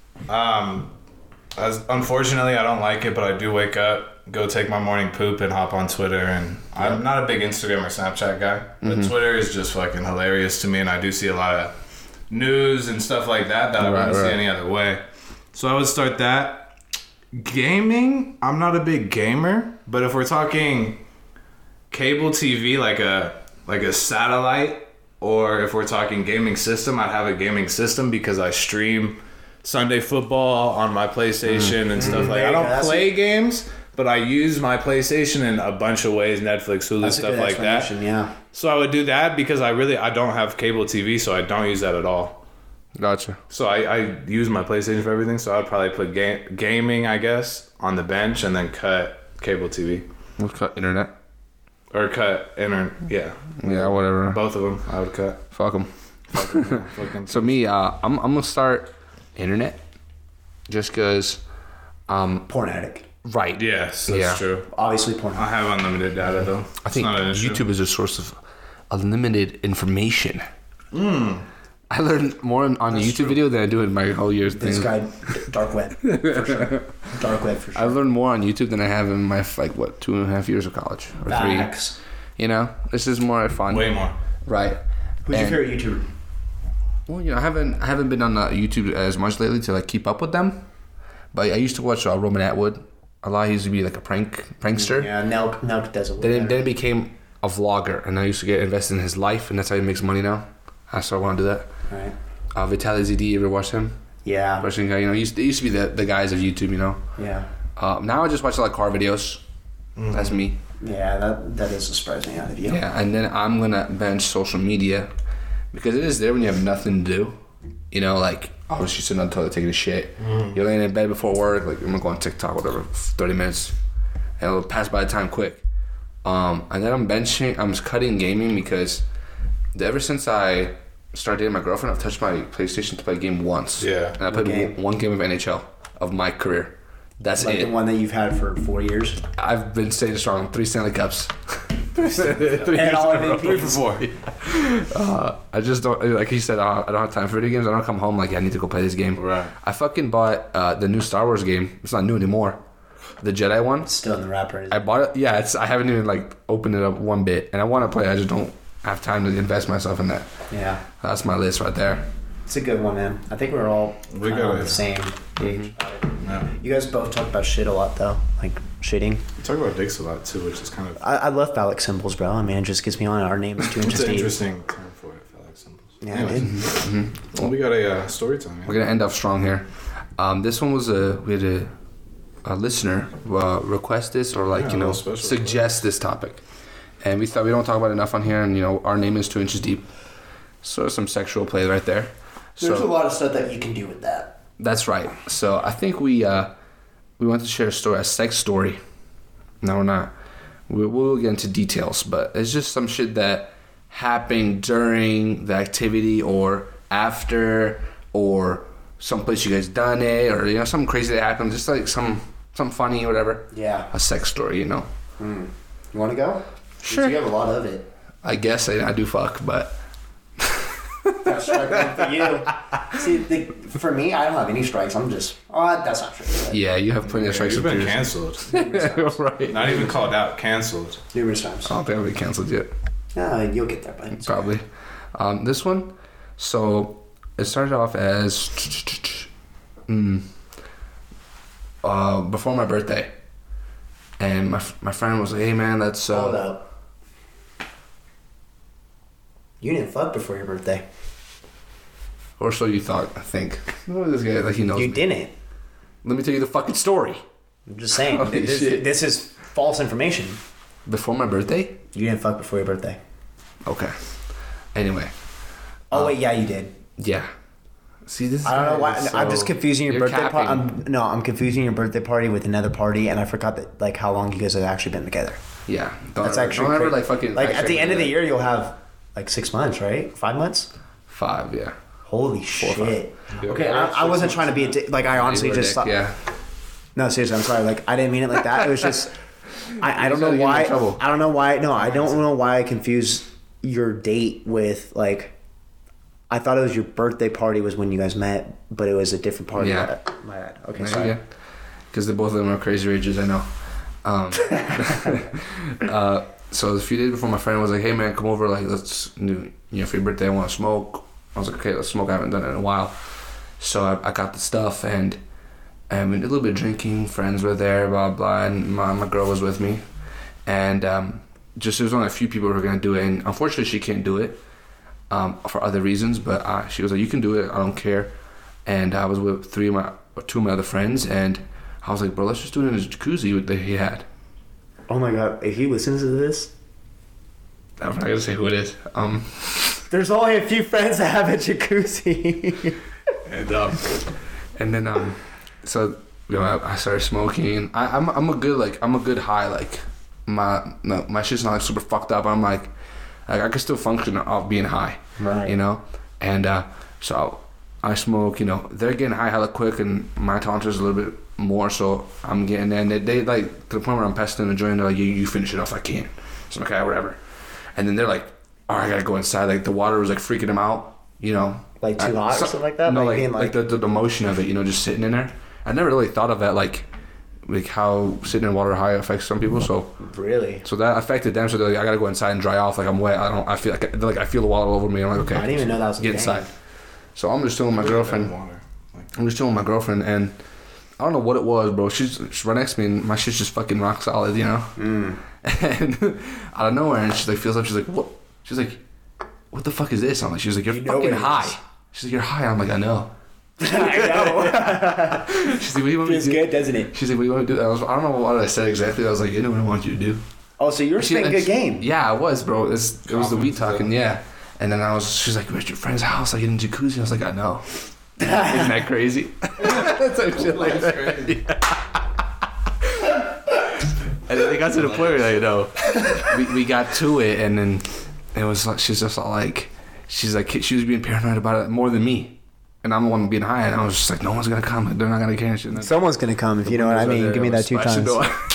Unfortunately, I don't like it, but I do wake up, go take my morning poop, and hop on Twitter. And I'm not a big Instagram or Snapchat guy, but Twitter is just fucking hilarious to me, and I do see a lot of news and stuff like that I wouldn't see any other way. So I would start that. Gaming, I'm not a big gamer, but if we're talking cable TV, like a satellite, or if we're talking gaming system, I'd have a gaming system because I stream Sunday football on my PlayStation and stuff like that. I don't play games, but I use my PlayStation in a bunch of ways, Netflix, Hulu, stuff like that. Yeah. So I would do that because I don't have cable TV, so I don't use that at all. Gotcha. So I use my PlayStation for everything, so I'd probably put gaming, I guess, on the bench and then cut cable TV. We'll cut internet. Or cut internet, yeah. Yeah, whatever. Both of them, I would cut. Fuck them. Fucking. So me, I'm going to start internet just because... Porn addict. Right. Yes, that's true. Obviously porn I have unlimited data, though. I think YouTube is a source of unlimited information. I learned more on a YouTube video than I do in my whole year's thing. This guy, dark web, for sure. Dark web, for sure. I learned more on YouTube than I have in my, 2.5 years of college. Or Facts. 3. You know? This is more fun. Way more. Right. Who's your favorite YouTuber? Well, you know, I haven't been on YouTube as much lately to, like, keep up with them. But I used to watch Roman Atwood a lot. He used to be, like, a prankster. Yeah, Nelk does it. Then he became a vlogger, and I used to get invested in his life, and that's how he makes money now. So I want to do that. Right. Vitaly ZD, you ever watch him? Yeah. Russian guy, you know, he used to be the guys of YouTube, you know. Yeah. Now I just watch a lot of car videos. That's me. Yeah, that doesn't surprise me out of you. Yeah, and then I'm gonna bench social media because it is there when you have nothing to do. You know, like obviously sitting on the toilet taking a shit. You're laying in bed before work, like I'm gonna go on TikTok, whatever, 30 minutes, and it'll pass by the time quick. And then I'm cutting gaming because ever since I started dating my girlfriend, I've touched my PlayStation to play a game once. Yeah. And I played one game of NHL of my career. That's like it. The one that you've had for 4 years. I've been staying strong. 3 Stanley Cups. 3 And all of 3 for 4. I just don't, like he said, I don't have time for video games. I don't come home like, I need to go play this game. Right. I fucking bought the new Star Wars game. It's not new anymore. The Jedi one. It's still in the wrapper. I bought it. Yeah, I haven't even like opened it up one bit. And I want to play. I just don't have time to invest myself in that. Yeah. That's my list right there. It's a good one, man. I think we're all kind of on the same page about it. Yeah. You guys both talk about shit a lot, though. Like, shitting. We talk about dicks a lot, too, which is kind of... I love phallic symbols, bro. I mean, it just gets me on. Our name is too It's interesting. an interesting term for it, phallic symbols. Yeah, Anyways. dude. Well, we got a story time. We're gonna end off strong here. This one was we had a listener request this or like suggest this topic, and we thought we don't talk about it enough on here. And our name is 2 inches deep, so some sexual play right there. There's a lot of stuff that you can do with that. That's right. So I think we want to share a sex story. No, we're not. We'll get into details, but it's just some shit that happened during the activity or after, or someplace you guys done it, or something crazy that happened, just like some funny or whatever. Yeah. A sex story, You want to go? Sure. You have a lot of it. I guess I do fuck, but That's strike one for you. See, for me, I don't have any strikes. I'm just. Oh, that's not true. yeah, you have plenty of strikes. You've been canceled. Right. Not even called out, canceled. Numerous times. I don't think I've been canceled yet. No, you'll get there, buddy. Probably. This one, so it started off as before my birthday, and my friend was like, "Hey man, let's Hold up. You didn't fuck before your birthday. or so you thought, I think." Oh, this guy, like he knows. You me. didn't. Let me tell you the fucking story. I'm just saying. Holy shit. This is false information. Before my birthday? You didn't fuck before your birthday. Okay. Anyway, Oh wait, yeah, you did. yeah. See, this. I don't know why. is I'm just confusing your you're birthday party. capping. I'm confusing your birthday party with another party, and I forgot that like how long you guys have actually been together. Yeah. That's actually don't ever cra- like fucking like fact at the check end of me the that. year you'll have like 6 months, right? 5 months. 5, yeah. Holy or shit. 5. Okay, I wasn't trying to be a dick. Like I honestly You were a just dick, thought. yeah. No, seriously, I'm sorry. Like I didn't mean it like that. It was just. I don't You're know getting in why. trouble. I don't know why. No, I don't know why I confused your date with like. I thought it was your birthday party was when you guys met, but it was a different party. Yeah. My bad. Okay, Maybe, sorry. yeah. Because both of them are crazy rages, I know. So a few days before, my friend was like, "Hey man, come over, like let's for your birthday, I want to smoke." I was like, "Okay, let's smoke. I haven't done it in a while." So I got the stuff and we did a little bit of drinking. Friends were there, blah blah, and my girl was with me, and just there was only a few people who were gonna do it, and unfortunately she can't do it for other reasons. But she was like, "You can do it. I don't care." And I was with 2 of my other friends, and I was like, "Bro, let's just do it in his jacuzzi that he had." Oh my god! If he listens to this, I'm not gonna say who it is. there's only a few friends that have a jacuzzi. And then so I started smoking. I'm a good high. Like my shit's not like super fucked up. I'm like I can still function off being high. Right. And so I smoke. They're getting high hella quick, and my tolerance is a little bit more. So I'm getting there, and they like to the point where I'm passing the joint. They're like, you finish it off. I can't. So I'm like, okay, whatever. And then they're like, "All right, I gotta go inside." Like the water was like freaking them out. Like too hot or something like that? No, Like like, being like the motion of it, just sitting in there. I never really thought of that, like how sitting in water high affects some people. So Really? so that affected them. So they're like, I gotta go inside and dry off. Like I'm wet. I feel like I feel the water all over me. I'm like, okay, I didn't even know that was a get thing. inside. So I'm just chilling with my girlfriend. Water. I'm just chilling with my girlfriend, and I don't know what it was, bro. She's right next to me, and my shit's just fucking rock solid, And out of nowhere, and she's like, feels up. She's like, what? She's like, what the fuck is this? I'm like, she's like, you're You know fucking what it high. is. She's like, you're high. I'm like, I know. I know. She's like, what do you want me to Feels do? good, doesn't it? She's like, what do you want me to do? I don't know what I said exactly. I was like, you know what I want you to do. Oh, so you were spitting good game. Yeah, I was, bro. It was the weed talking, yeah. And then she's like, we're at your friend's house, like in a jacuzzi. I was like, I know. Isn't that crazy? That's like shit like that. Yeah. And then it got to the point where, we got to it, and then it was like, she's just all like, she was being paranoid about it more than me. And I'm the one being high, and I was just like, no one's gonna come. They're not gonna care. And shit. And then Someone's gonna come if you know what I mean. Give me that 2 times.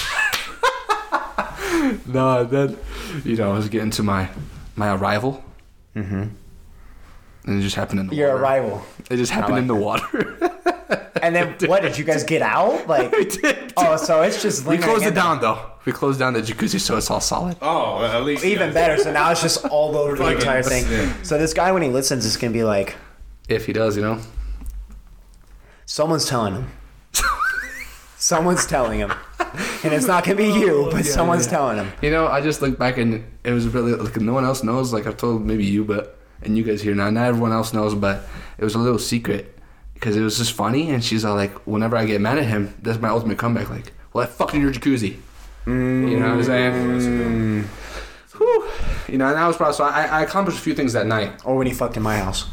No, then I was getting to my arrival. Mm-hmm. And it just happened in the Your water. arrival. It just happened in the water. And then what? Did you guys get out? Like, We did. oh, so it's just We lingering closed it in down though. We closed down the jacuzzi, so it's all solid. Oh, well, at least there. Even better. So now it's just all over the Fucking- entire thing. yeah. So this guy, when he listens, is gonna be like, If he does, someone's telling him. Someone's telling him, and it's not gonna be you, but someone's telling him. I just look back and it was really like no one else knows. Like I've told maybe you, and you guys here now. Not everyone else knows, but it was a little secret because it was just funny. And she's all like, whenever I get mad at him, that's my ultimate comeback. Like, well, I fucked in your jacuzzi. You know what I'm saying? Whew. And that was probably so. I accomplished a few things that night. Or when he fucked in my house.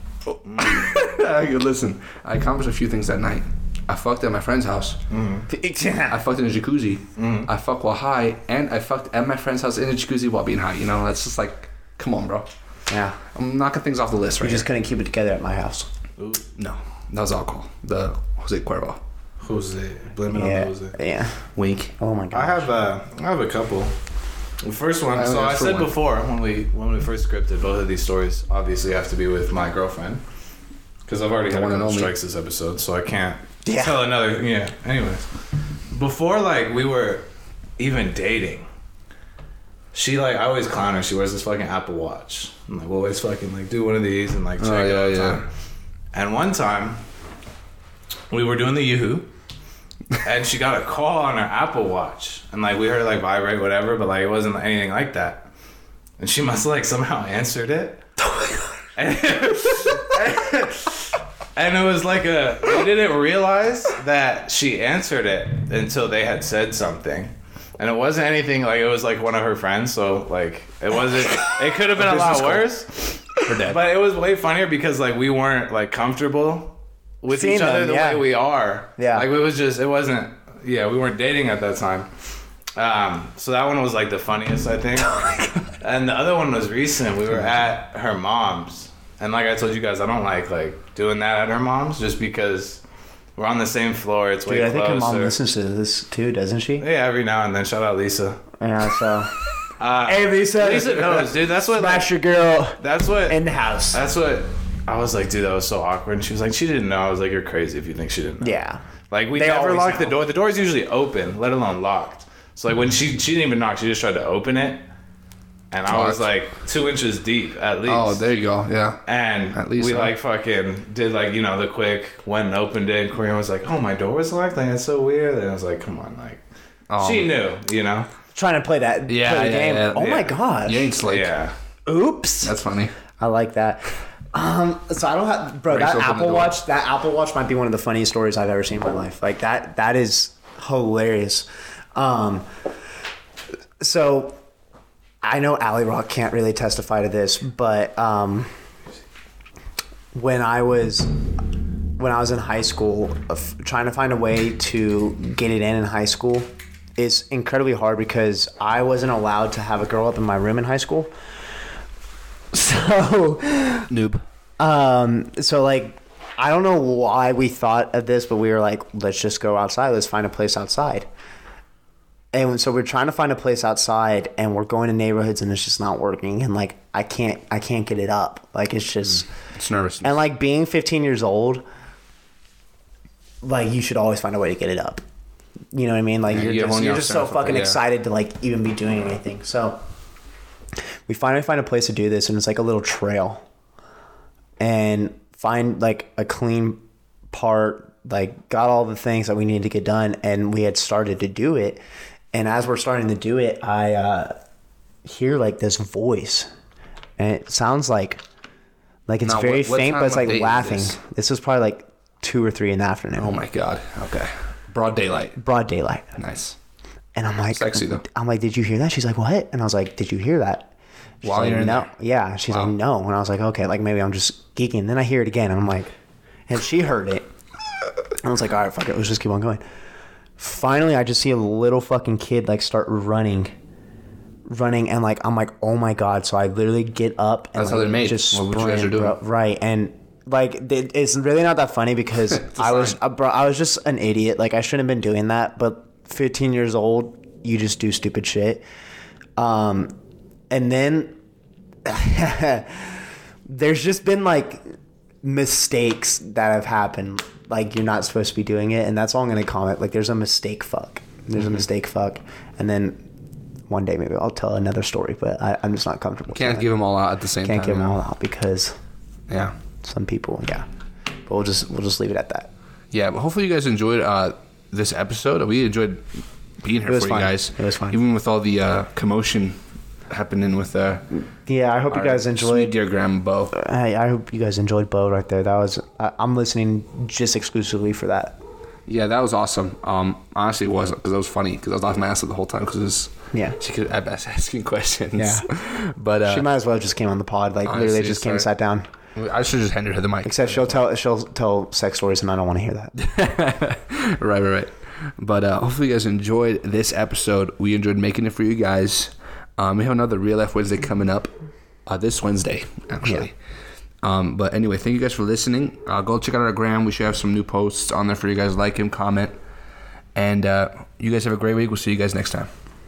Listen, I accomplished a few things that night. I fucked at my friend's house. I fucked in a jacuzzi. I fucked while high, and I fucked at my friend's house in a jacuzzi while being high. That's just like Come on, bro. Yeah. I'm knocking things off the list We right just couldn't keep it together at my house. here. No, that was alcohol. The Jose Cuervo. Jose. Blame it on Jose. Yeah. Wink. Oh my god. I have a couple. The first one. I only So I asked for said one. before when we first scripted, both of these stories obviously have to be with my girlfriend because I've already had one a and couple only. strikes this episode, so I can't Yeah. tell another. Yeah. Anyways, before like we were even dating, she like I always clown her. She wears this fucking Apple Watch. I'm like, we'll always fucking like do one of these and like check it all the time. And one time, we were doing the Yoo-hoo, and she got a call on her Apple Watch, and like we heard it like vibrate, whatever, but like it wasn't anything like that. And she must like somehow answered it. And, and it was like we didn't realize that she answered it until they had said something. And it wasn't anything like it was like one of her friends, so like it wasn't. It could have been a lot worse. Her dad. But it was way funnier because like we weren't like comfortable with Seeing each other them, the yeah. way we are. Yeah. Like it wasn't. Yeah, we weren't dating at that time. So that one was like the funniest, I think. And the other one was recent. We were at her mom's, and like I told you guys, I don't like doing that at her mom's just because we're on the same floor. It's way Dude, I closer. think her mom listens to this too, doesn't she? Yeah, every now and then. Shout out Lisa. Yeah, so. Hey, Lisa. Lisa knows, dude. That's what. Smash your girl That's what. in the house. That's what I was like, dude, that was so awkward. And she was like, she didn't know. I was like, you're crazy if you think she didn't know. Yeah. Like, we They never always locked the know. door. The door's usually open, let alone locked. So, like, when she didn't even knock, she just tried to open it. And I was like 2 inches deep at least. Oh, there you go. Yeah. And At least we so. like fucking did like, the quick, went and opened it. And Corian was like, oh, my door was locked? Like, that's so weird. And I was like, come on, like, she knew, Trying to play that play the game. yeah. Oh my Yeah. god. You ain't slick. Yeah. Oops. That's funny. I like that. So I don't have, bro. Breaks That open the Apple door. Watch. That Apple Watch might be one of the funniest stories I've ever seen in my life. Like that is hilarious. So I know Ali Rock can't really testify to this, but when I was in high school, trying to find a way to get it in high school is incredibly hard because I wasn't allowed to have a girl up in my room in high school. So, Noob. so like, I don't know why we thought of this, but we were like, let's just go outside. Let's find a place outside. And so we're trying to find a place outside, and we're going to neighborhoods, and it's just not working. And like, I can't get it up. Like, it's just, It's nervous. and like being 15 years old, like you should always find a way to get it up. You know what I mean? Like Yeah, you're you just so have fucking yeah. excited to like even be doing anything. So we finally find a place to do this, and it's like a little trail, and find like a clean part, like got all the things that we needed to get done, and we had started to do it. And as we're starting to do it, I hear like this voice, and it sounds like it's Now, very what faint, time but it's of like day is laughing. this? This was probably like 2 or 3 in the afternoon. Oh my god. Okay. Broad daylight. Broad daylight. Nice. And I'm like, Sexy, though. I'm like, did you hear that? She's like, what? And I was like, did you hear that? She's While like, you're in no. there? Yeah. She's like, no. And I was like, okay, like maybe I'm just geeking. And then I hear it again, and I'm like, and she heard it. And I was like, all right, fuck it, let's just keep on going. Finally, I just see a little fucking kid like start running, and like I'm like, oh my god! So I literally get up and That's how like, they're made. just What you guys sprint, are doing. bro. Right? And like it's really not that funny because I was just an idiot. Like I shouldn't have been doing that. But 15 years old, you just do stupid shit. And then there's just been like mistakes that have happened. Like you're not supposed to be doing it, and that's all I'm gonna comment. Like there's a mistake fuck. There's a mistake fuck, and then one day maybe I'll tell another story, but I'm just not comfortable. Can't give them all out at the same time. Can't give them all out because Yeah. some people, yeah. But we'll just leave it at that. Yeah, but hopefully you guys enjoyed this episode. We enjoyed being here It was for fun. you guys. It was fun. Even with all the commotion happening with Yeah, I hope you guys sweet enjoyed. dear grandma Bo. I hope you guys enjoyed Bo right there. That was I'm listening just exclusively for that. Yeah, that was awesome. Honestly, it wasn't because it was funny because I was laughing my ass off the whole time because Yeah. she could at best asking questions. Yeah. But She might as well just came on the pod. Like honestly, literally just came and sorry. sat down. I should just handed her the mic. Except she'll tell sex stories, and I don't want to hear that. right. But hopefully you guys enjoyed this episode. We enjoyed making it for you guys. We have another Real Life Wednesday coming up. this Wednesday, actually. But anyway, thank you guys for listening. Go check out our gram. We should have some new posts on there for you guys. Like him, comment. And you guys have a great week. We'll see you guys next time.